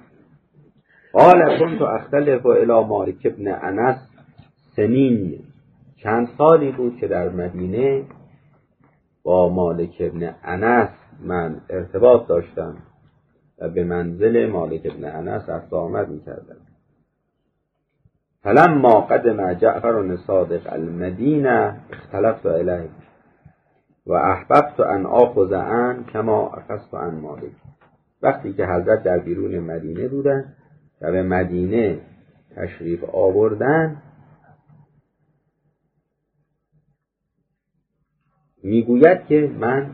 قال كنت اختلف الی مالک ابن انس سنین. چند سالی بود که در مدینه با مالک ابن انس من ارتباط داشتم و به منزل مالک ابن انس رفت و آمد می‌کردم. فلما قدم جعفر صادق المدینه اختلفت الیه و احببت ان آخذ عنه کما اخذت عن مالک. وقتی که حضرت در بیرون مدینه بودن و به مدینه تشریف آوردن، میگوید که من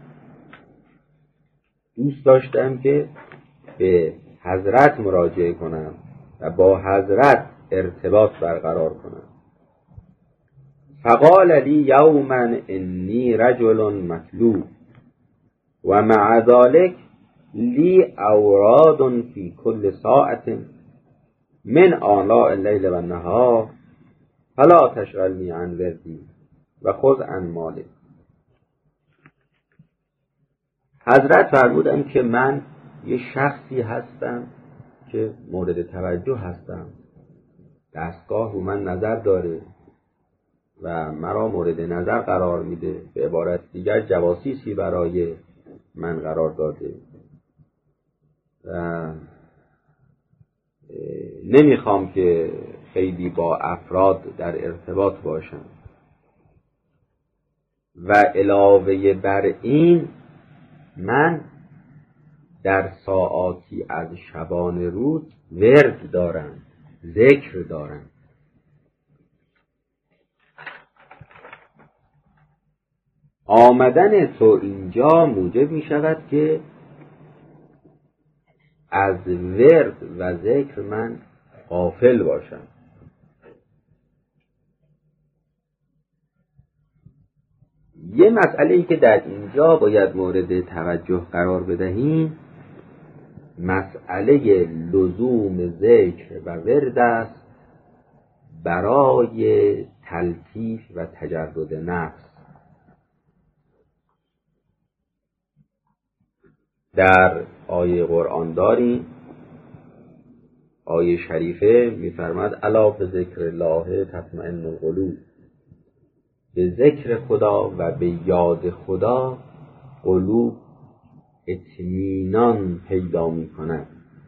دوست داشتم که به حضرت مراجعه کنم و با حضرت ارتباط برقرار کنم. فقال لی یوما انی رجل مطلوب و مع ذلك لی اوراد فی کل ساعت من آناء اللیل و النهار فلا تشغلنی عن وردی و خذ عن مالک. حضرت فرمودن که من یه شخصی هستم که مورد توجه هستم، دستگاه رو من نظر داره و مرا مورد نظر قرار میده، به عبارت دیگر جواسیسی برای من قرار داده و نمیخوام که خیلی با افراد در ارتباط باشم و علاوه بر این من در ساعاتی از شبان روز ورد دارم، ذکر دارم. آمدن تو اینجا موجب می شود که از ورد و ذکر من غافل باشم. یه مسئله‌ای که در اینجا باید مورد توجه قرار بدهیم مسئله لزوم ذکر و ورد است برای تلطیف و تجرد نفس. در آیه قرآن داریم، آیه شریفه می‌فرماد الا بذکر الله تطمئن القلوب، به ذکر خدا و به یاد خدا قلوب اطمینان پیدا می کند.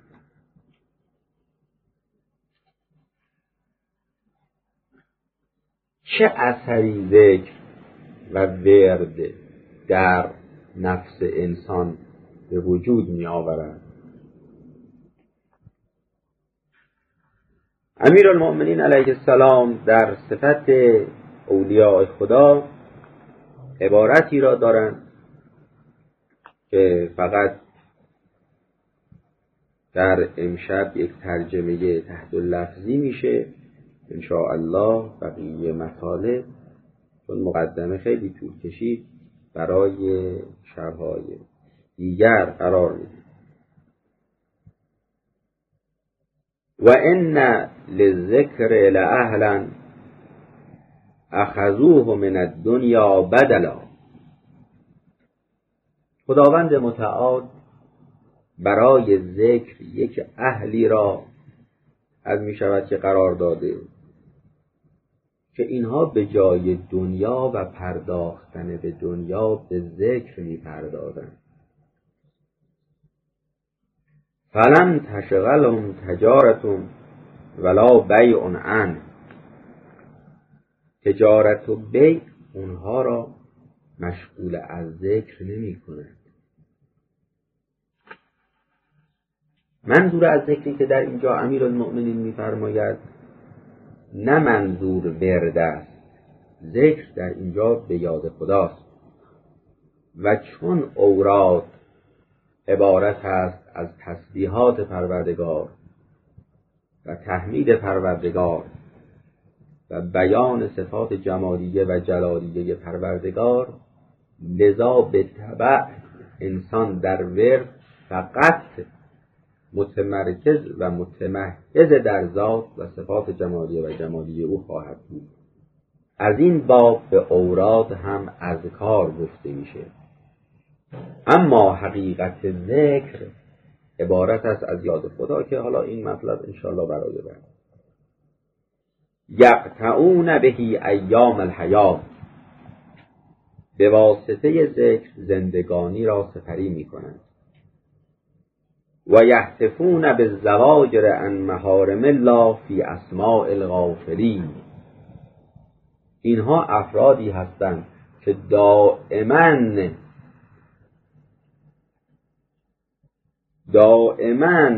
چه اثری ذکر و ورد در نفس انسان به وجود می آورد؟ امیرالمؤمنین علیه السلام در صفت اولیاء خدا عبارتی را دارند که فقط در امشب یک ترجمه تحت لفظی میشه ان شاء الله. بقیه مطالب چون مقدمه خیلی طول کشید برای شب‌های دیگر قرار میدیم. و ان للذکر لاهلا اخذوه من الدنیا بدلا. خداوند متعال برای ذکر یک اهلی را از می شود که قرار داده که اینها به جای دنیا و پرداختن به دنیا به ذکر می پردازند. فلم تشغلهم تجارت ولا بیع عنه. تجارت و بیع اونها را مشغول از ذکر نمی کند. منظور از ذکری که در اینجا امیرالمؤمنین می‌فرماید نه منظور ورد است. ذکر در اینجا به یاد خداست و چون اوراد عبارت است از تسبیحات پروردگار و تحمید پروردگار و بیان صفات جمالیه و جلالیه پروردگار، لذا به تبع انسان در ورد فقط متمرکز و متمحض در ذات و صفات جمالیه و جمالیه او خواهد بود. از این باب به اوراد هم اذکار گفته میشه اما حقیقت ذکر عبارت است از یاد خدا که حالا این مطلب انشاءالله برای بعد. یقطعون بهی ایام الحیات، به واسطه ذکر زندگانی را سپری می کنند. و یهتفون بالزواجر عن محارم الله فی اسماء الغافلین، اینها افرادی هستند که دائما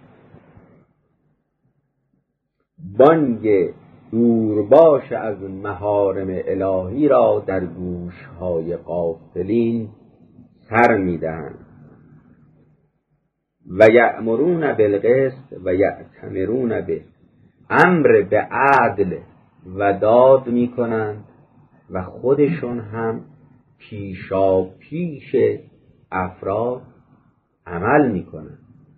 بانگ دورباش از محارم الهی را در گوشهای غافلین سر می‌دهند. و یأمرون بالقسط و یأتمرون به، امر به عدل و داد می‌کنند و خودشون هم پیشا پیش افراد عمل می‌کنند.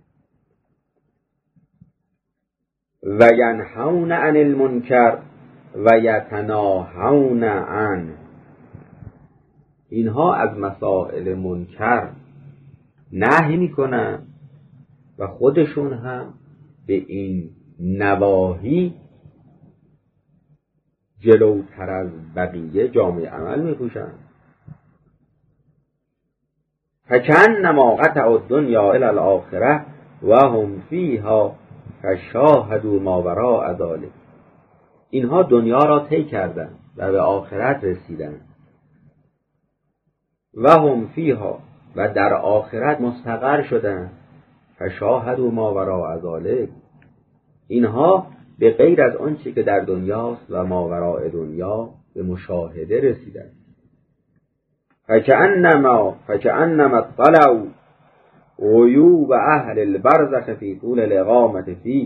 و ینهون عن المنکر و یتناهون عنه، اینها از مسائل منکر نهی می‌کنند و خودشون هم به این نواهی جلوتر از بقیه جامعه عمل می‌پوشند. فکأنما قطعوا الدنیا الی الآخرة و هم فیها فشاهدوا ما وراء ذلک، اینها دنیا را طی کردند و به آخرت رسیدند. و هم فیها، و در آخرت مستقر شدند. فشاهدوا ما وراء ذلک، اینها به غیر از آنچه که در دنیاست و ما وراء دنیا به مشاهده رسیدند. فکأنما اطلعوا غیوب اهل البرزخ فی طول الاقامة فیه،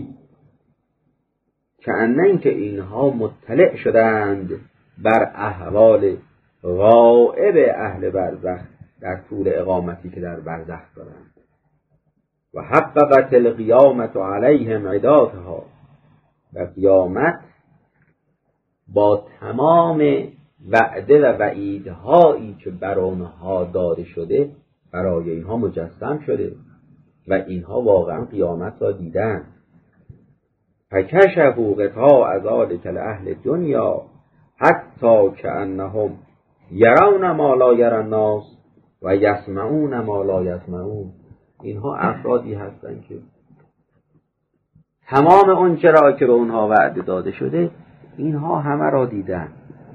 کأن اینکه اینها مطلع شدند بر احوال غائب اهل برزخ در طول اقامتی که در برزخ دارند. و حققت القیامة علیهم عداتها، و قیامت با تمام وعده و وعیدهایی که بر آنها داده شده برای اینها مجسم شده و اینها واقعا قیامت را دیدن. فکشفوا غطاء ذلک لأهل الدنیا حتی کأنهم یرون ما لا یری الناس و یسمعون ما لا یسمعون، اینها افرادی هستند که تمام اون چرا که به اونها وعده داده شده اینها همه را دیدن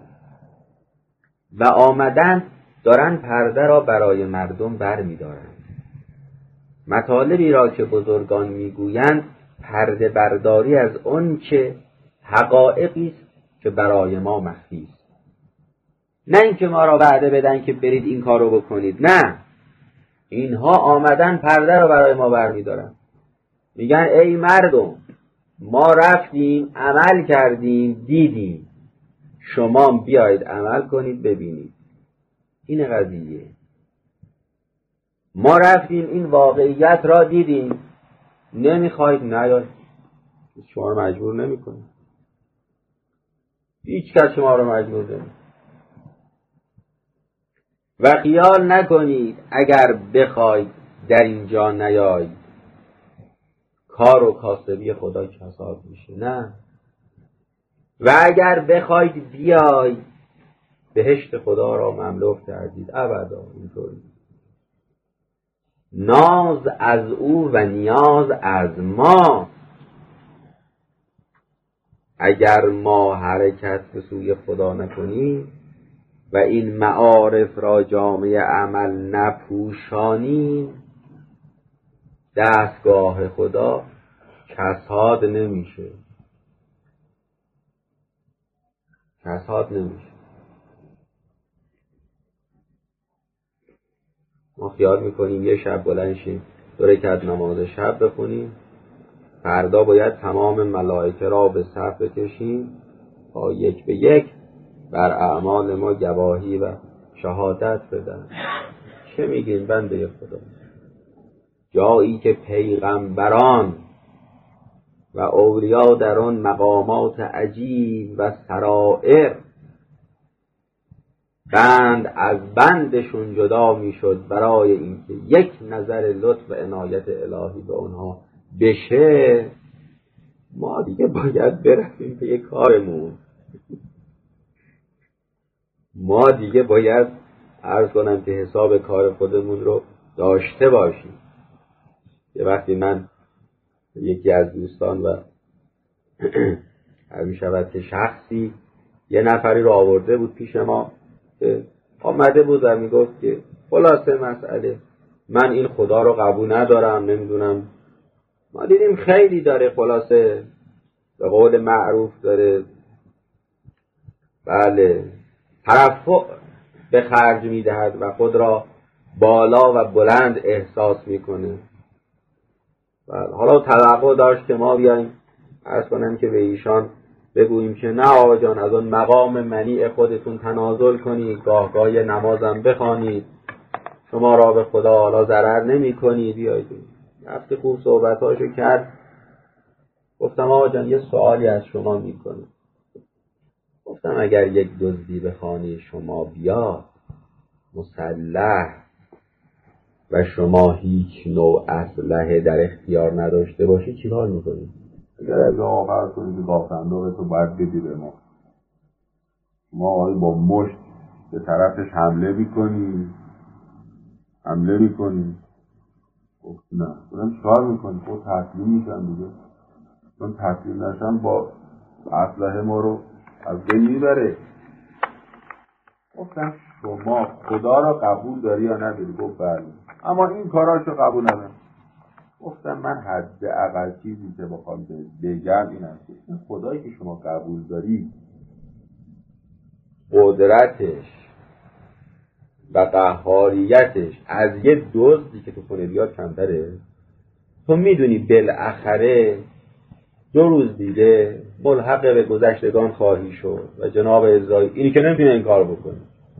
و آمدن دارن پرده را برای مردم بر می دارن. مطالبی را که بزرگان می گویند پرده برداری از اون چه حقایقی است که برای ما مخفی است. نه اینکه ما را وعده بدن که برید این کارو بکنید، نه، اینها آمدن پرده را برای ما بر می دارن. میگن ای مردم، ما رفتیم عمل کردیم دیدیم، شما بیایید عمل کنید ببینید. این قضیه ما رفتیم این واقعیت را دیدیم، نمیخواید نیاید، شما رو مجبور نمیکنیم، هیچ کس شما رو مجبور نمیکنه. و خیال نکنید اگر بخواید در اینجا نیاید کار و کاسبی خدا کساد میشه، نه. و اگر بخواید بیاید بهشت خدا را مملوک کردید، ابدا اینطوری. ناز از او و نیاز از ما. اگر ما حرکت به سوی خدا نکنیم و این معارف را جامعه عمل نپوشانیم، دستگاه خدا کساد نمیشه، کساد نمیشه. ما خیال میکنیم یه شب بلند شیم 2 رکعت نماز شب بخونیم، فردا باید تمام ملائکه را به صف بکشیم تا یک به یک بر اعمال ما گواهی و شهادت بدن. چه میگین بنده خدا؟ جایی که پیغمبران و اولیا در آن مقامات عجیب و سرائر بند از بندشون جدا میشد برای اینکه یک نظر لطف و عنایت الهی به اونها بشه، ما دیگه باید برسیم به یک کارمون. ما دیگه باید عرض کنم که حساب کار خودمون رو داشته باشیم. یه وقتی من یکی از دوستان و می شود که شخصی یه نفری رو آورده بود پیش ما که آمده بود و می گفت که خلاصه مسئله من این خدا رو قبول ندارم، نمیدونم، ما دیدیم خیلی داره، خلاصه به قول معروف داره بله ترفع به خرج میدهد و خود را بالا و بلند احساس میکنه. حالا توقع داشت که ما بیاییم عرض کنم که به ایشان بگوییم که نه آقا جان، از اون مقام منیع خودتون تنازل کنید، گاه یه نمازم بخوانید، شما را به خدا حالا ضرر نمی کنید. بیایید هفته خوب صحبتاشو کرد. گفتم آقا جان یه سوالی از شما میکنم. گفتم اگر یک دزدی به خانه شما بیاد مسلح و شما هیچ نوع اسلحه در اختیار نداشته باشی چی کار میکنید؟ اگر از آخر کنید که گافتندوق تو باید بدی به ما، ما آقای با مشت به طرفش حمله میکنی. گفت نه. بودم چکار میکنی؟ خود تسلیم میشن دیگه، چون تسلیم نشن با اسلحه ما رو از بین میبره. گفتم شما خدا را قبول داری یا نداری؟ گفت بله، اما این کاراشو قبول ندارم. گفتم من حداقل چیزی که بخوام بگم این است که این خدایی که شما قبول داری قدرتش و قهاریتش از یه دزدی که تو خونه بیاد کمتره. تو میدونی بالاخره 2 روز دیگه ملحق به گذشتگان خواهی شد و جناب عزرائیل اینی که نمیتونه این کار بکنه.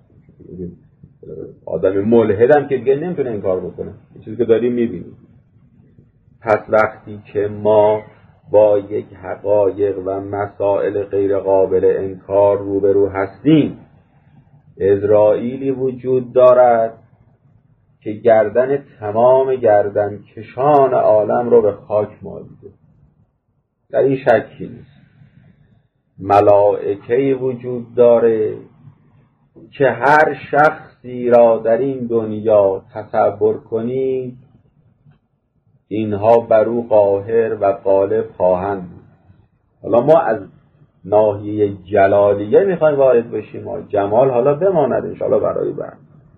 آدم ملحدم که دیگه نمیتونه این کار بکنه، این چیزی که داریم میبینیم. پس وقتی که ما با یک حقایق و مسائل غیر قابل انکار روبرو هستیم، عزرائیلی وجود دارد که گردن تمام گردن کشان عالم رو به خاک مالیده، در این شکی نیست. ملائکه‌ای وجود داره که هر شخصی را در این دنیا تصور کنید اینها بر او قاهر و غالب خواهند بود. حالا ما از ناحیه جلالیه میخوایم وارد بشیم، ما جمال حالا بماند انشاءالله برای بعد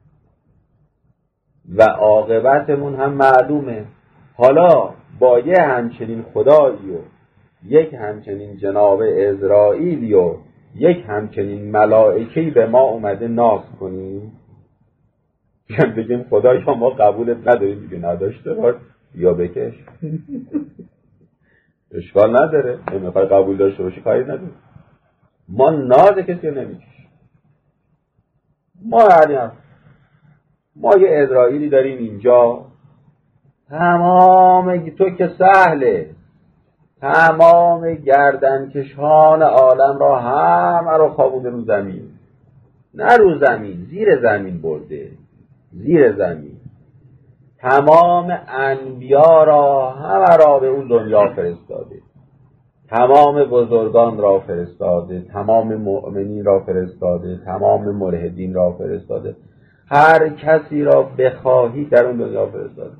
و عاقبتمون هم معلومه. حالا با یه همچنین خدایی و یک همچنین جناب عزرائیلی و یک همچنین ملائکه‌ای به ما اومده ناز کنیم، بگیم خدایا ما قبولت نداریم، دیگه نداشته باش یا بکش. اشکال نداره، نمیخوای قبول داشته باشی کاری نداره، ما ناز کسی نمیکشیم. ما یه عزرائیلی داریم اینجا، تمام تو که سهله، تمام گردنکشان عالم را همه رو خوابونده رو زمین، نه رو زمین، زیر زمین برده، زیر زمین. تمام انبیا را همه را به اون دنیا فرستاده، تمام بزرگان را فرستاده، تمام مؤمنین را فرستاده، تمام ملحدین را فرستاده، هر کسی را بخواهی در اون دنیا فرستاده.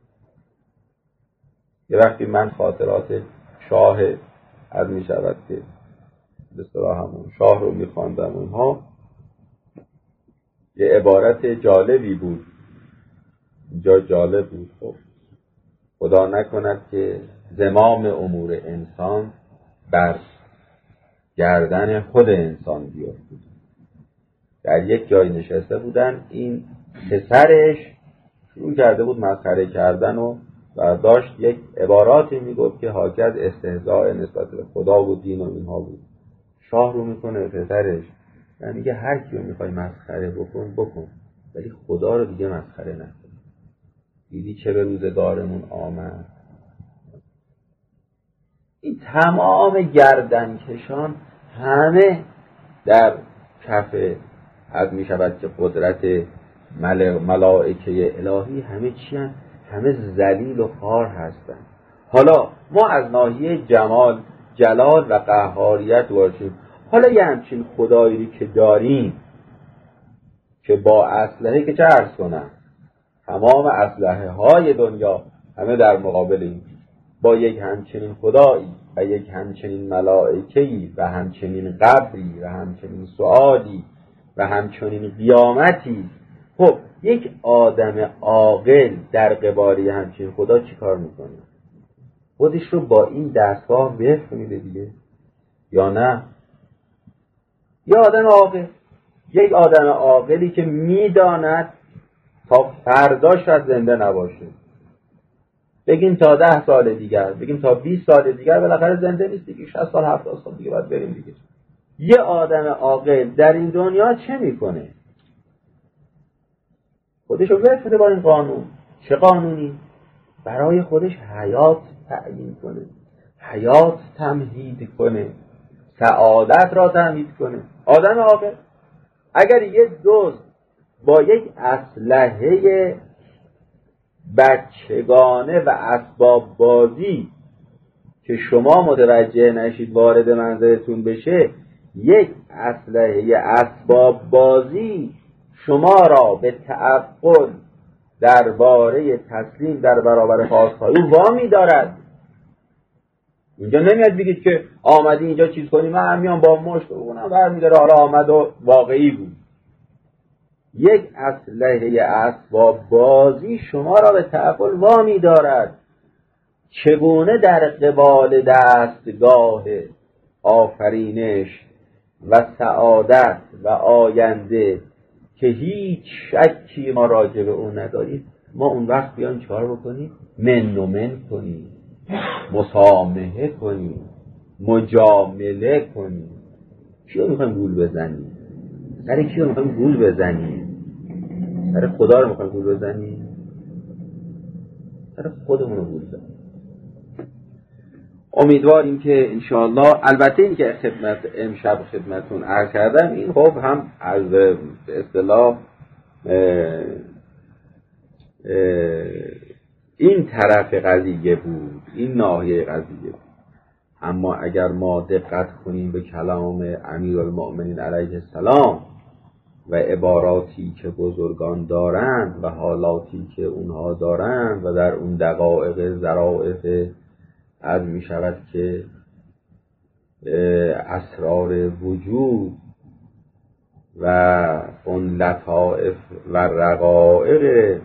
یه وقتی من خاطرات شاه از می شود که به اصطلاح همون شاه رو می خواندم، اونها یه عبارت جالبی بود اینجا، جالب بود. خب خدا نکند که زمام امور انسان بر گردن خود انسان بیفته. در یک جای نشسته بودن، این پسرش شروع کرده بود مسخره کردن و داشت یک عباراتی میگفت که حاکی از استهزاء نسبت به خدا و دین و اینها بود. شاه رو میکنه پسرش و میگه هر کی رو میخوای مسخره بکن ولی خدا رو دیگه مسخره نکن. دیدی چه به روزگارمون آمد؟ این تمام گردنکشان همه در کف از می شود که قدرت ملائکه الهی همه چی هستند؟ همه ذلیل و خوار هستند. حالا ما از ناحیه جلال و قهاریت باشیم. حالا یه همچین خدایی که داریم که با اسلحه که چه عرض کنم، تمام اسلحه های دنیا همه در مقابل این، با یک همچنین خدایی و یک همچنین ملائکه‌ای و همچنین قبری و همچنین سؤالی و همچنین قیامتی، خب یک آدم عاقل در قبال همچین خدا چی کار میکنه؟ خودش رو با این دستگاه وفق میده دیگه، یا نه؟ یک آدم عاقلی که میداند تا فردا شاید زنده نباشه، بگیم تا 10 سال دیگر، بگیم تا 20 سال دیگر، بالاخره زنده نیست دیگه، 60 سال 70 سال دیگه باید بریم دیگه. یه آدم عاقل در این دنیا چه میکنه؟ خودش رو وفق میده با این قانون. چه قانونی؟ برای خودش حیات تعیین کنه، حیات تمهید کنه، سعادت را تمهید کنه. آدم عاقل اگر یه دوست با یک اسلحه بچگانه و اسباب بازی که شما متوجه نشید وارد منزلتون بشه، یک اسلحه اسباب بازی شما را به تعقل درباره تسلیم در برابر خواستهای او وامی دارد. اینجا نمیاد بگید که آمدی اینجا چیز کنی، من میام با مشت بگونم برمیداره، حالا آمد و واقعی بود. یک اسلحه اسباب بازی شما را به تعقل وامی دارد چگونه در قبال دستگاه آفرینش و سعادت و آینده که هیچ شکی ما راجع به اون نداریم، ما اون وقت بیان چهار بکنیم، من کنیم، مسامحه کنیم، مجامله کنیم. کیو میخوایم گول بزنیم؟ سر کیو میخوایم گول بزنیم؟ سر خدا رو میخوایم گول بزنیم؟ سر خودمون رو گول بزنیم. امیدواریم که انشاءالله، البته این که امشب خدمتون عرض کردم، این خب هم از به اصطلاح این طرف قضیه بود، این ناحیه قضیه بود. اما اگر ما دقت کنیم به کلام امیرالمؤمنین علیه السلام و عباراتی که بزرگان دارند و حالاتی که اونها دارند و در اون دقایق ظرافت از می شود که اسرار وجود و اون لطائف و رقائق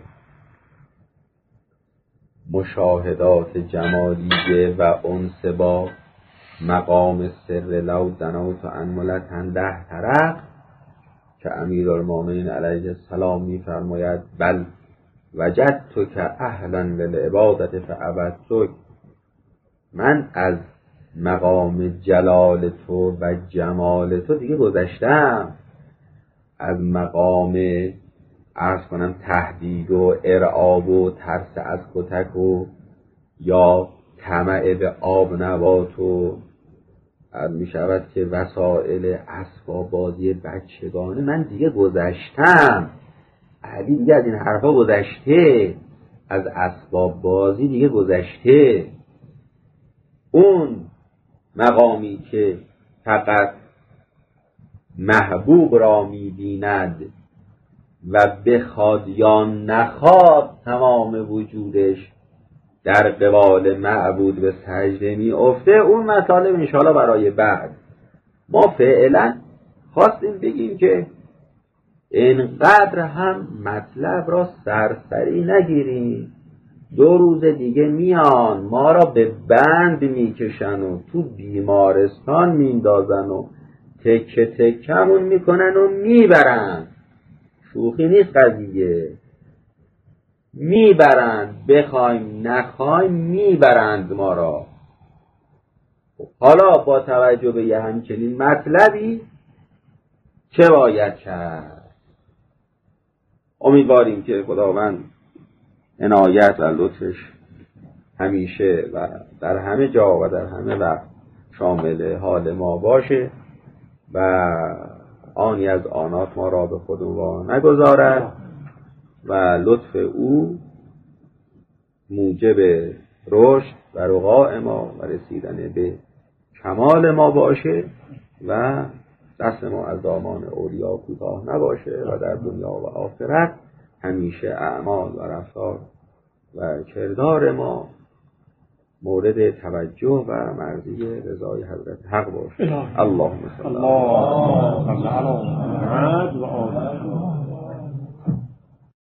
مشاهدات جمالیه و انس با مقام سر لو دنوت انملتن ده طرق که امیرالمؤمنین علیه السلام می فرماید بل وجدتک اهلا للعبادت فعبدتک، من از مقام جلال تو و جمال تو دیگه گذشتم، از مقام عرض کنم تهدید و ارعاب و ترس از کتک و یا طمع به آب نبات و می شود که وسایل اسباب بازی بچگانه، من دیگه گذشتم. علی دیگه از این حرفا گذشته، از اسباب بازی دیگه گذشته. اون مقامی که فقط محبوب را می بیند و بخواد یا نخواد تمام وجودش در قبال معبود به سجده می افته، اون مطالب انشاءالله برای بعد. ما فعلا خواستیم بگیم که اینقدر هم مطلب را سرسری نگیریم. 2 روز دیگه میان ما را به بند میکشن و تو بیمارستان میندازن و تکه تکمون میکنن و میبرن. شوخی نیست قضیه، میبرند، بخوایم نخوایم میبرند ما را. حالا با توجه به یه همچنین مطلبی چه باید کرد؟ امیدواریم که خداوند عنایت و لطفش همیشه و در همه جا و در همه وقت شامل حال ما باشه و آنی از آنات ما را به خود وا نگذارد و لطف او موجب رشد و رقاء ما و رسیدن به کمال ما باشه و دست ما از دامان اولیا کوتاه نباشه و در دنیا و آخرت همیشه اعمال و رفتار و کردار ما مورد توجه و مرضی رضای حضرت حق باشه. اللهم صل علی محمد و آل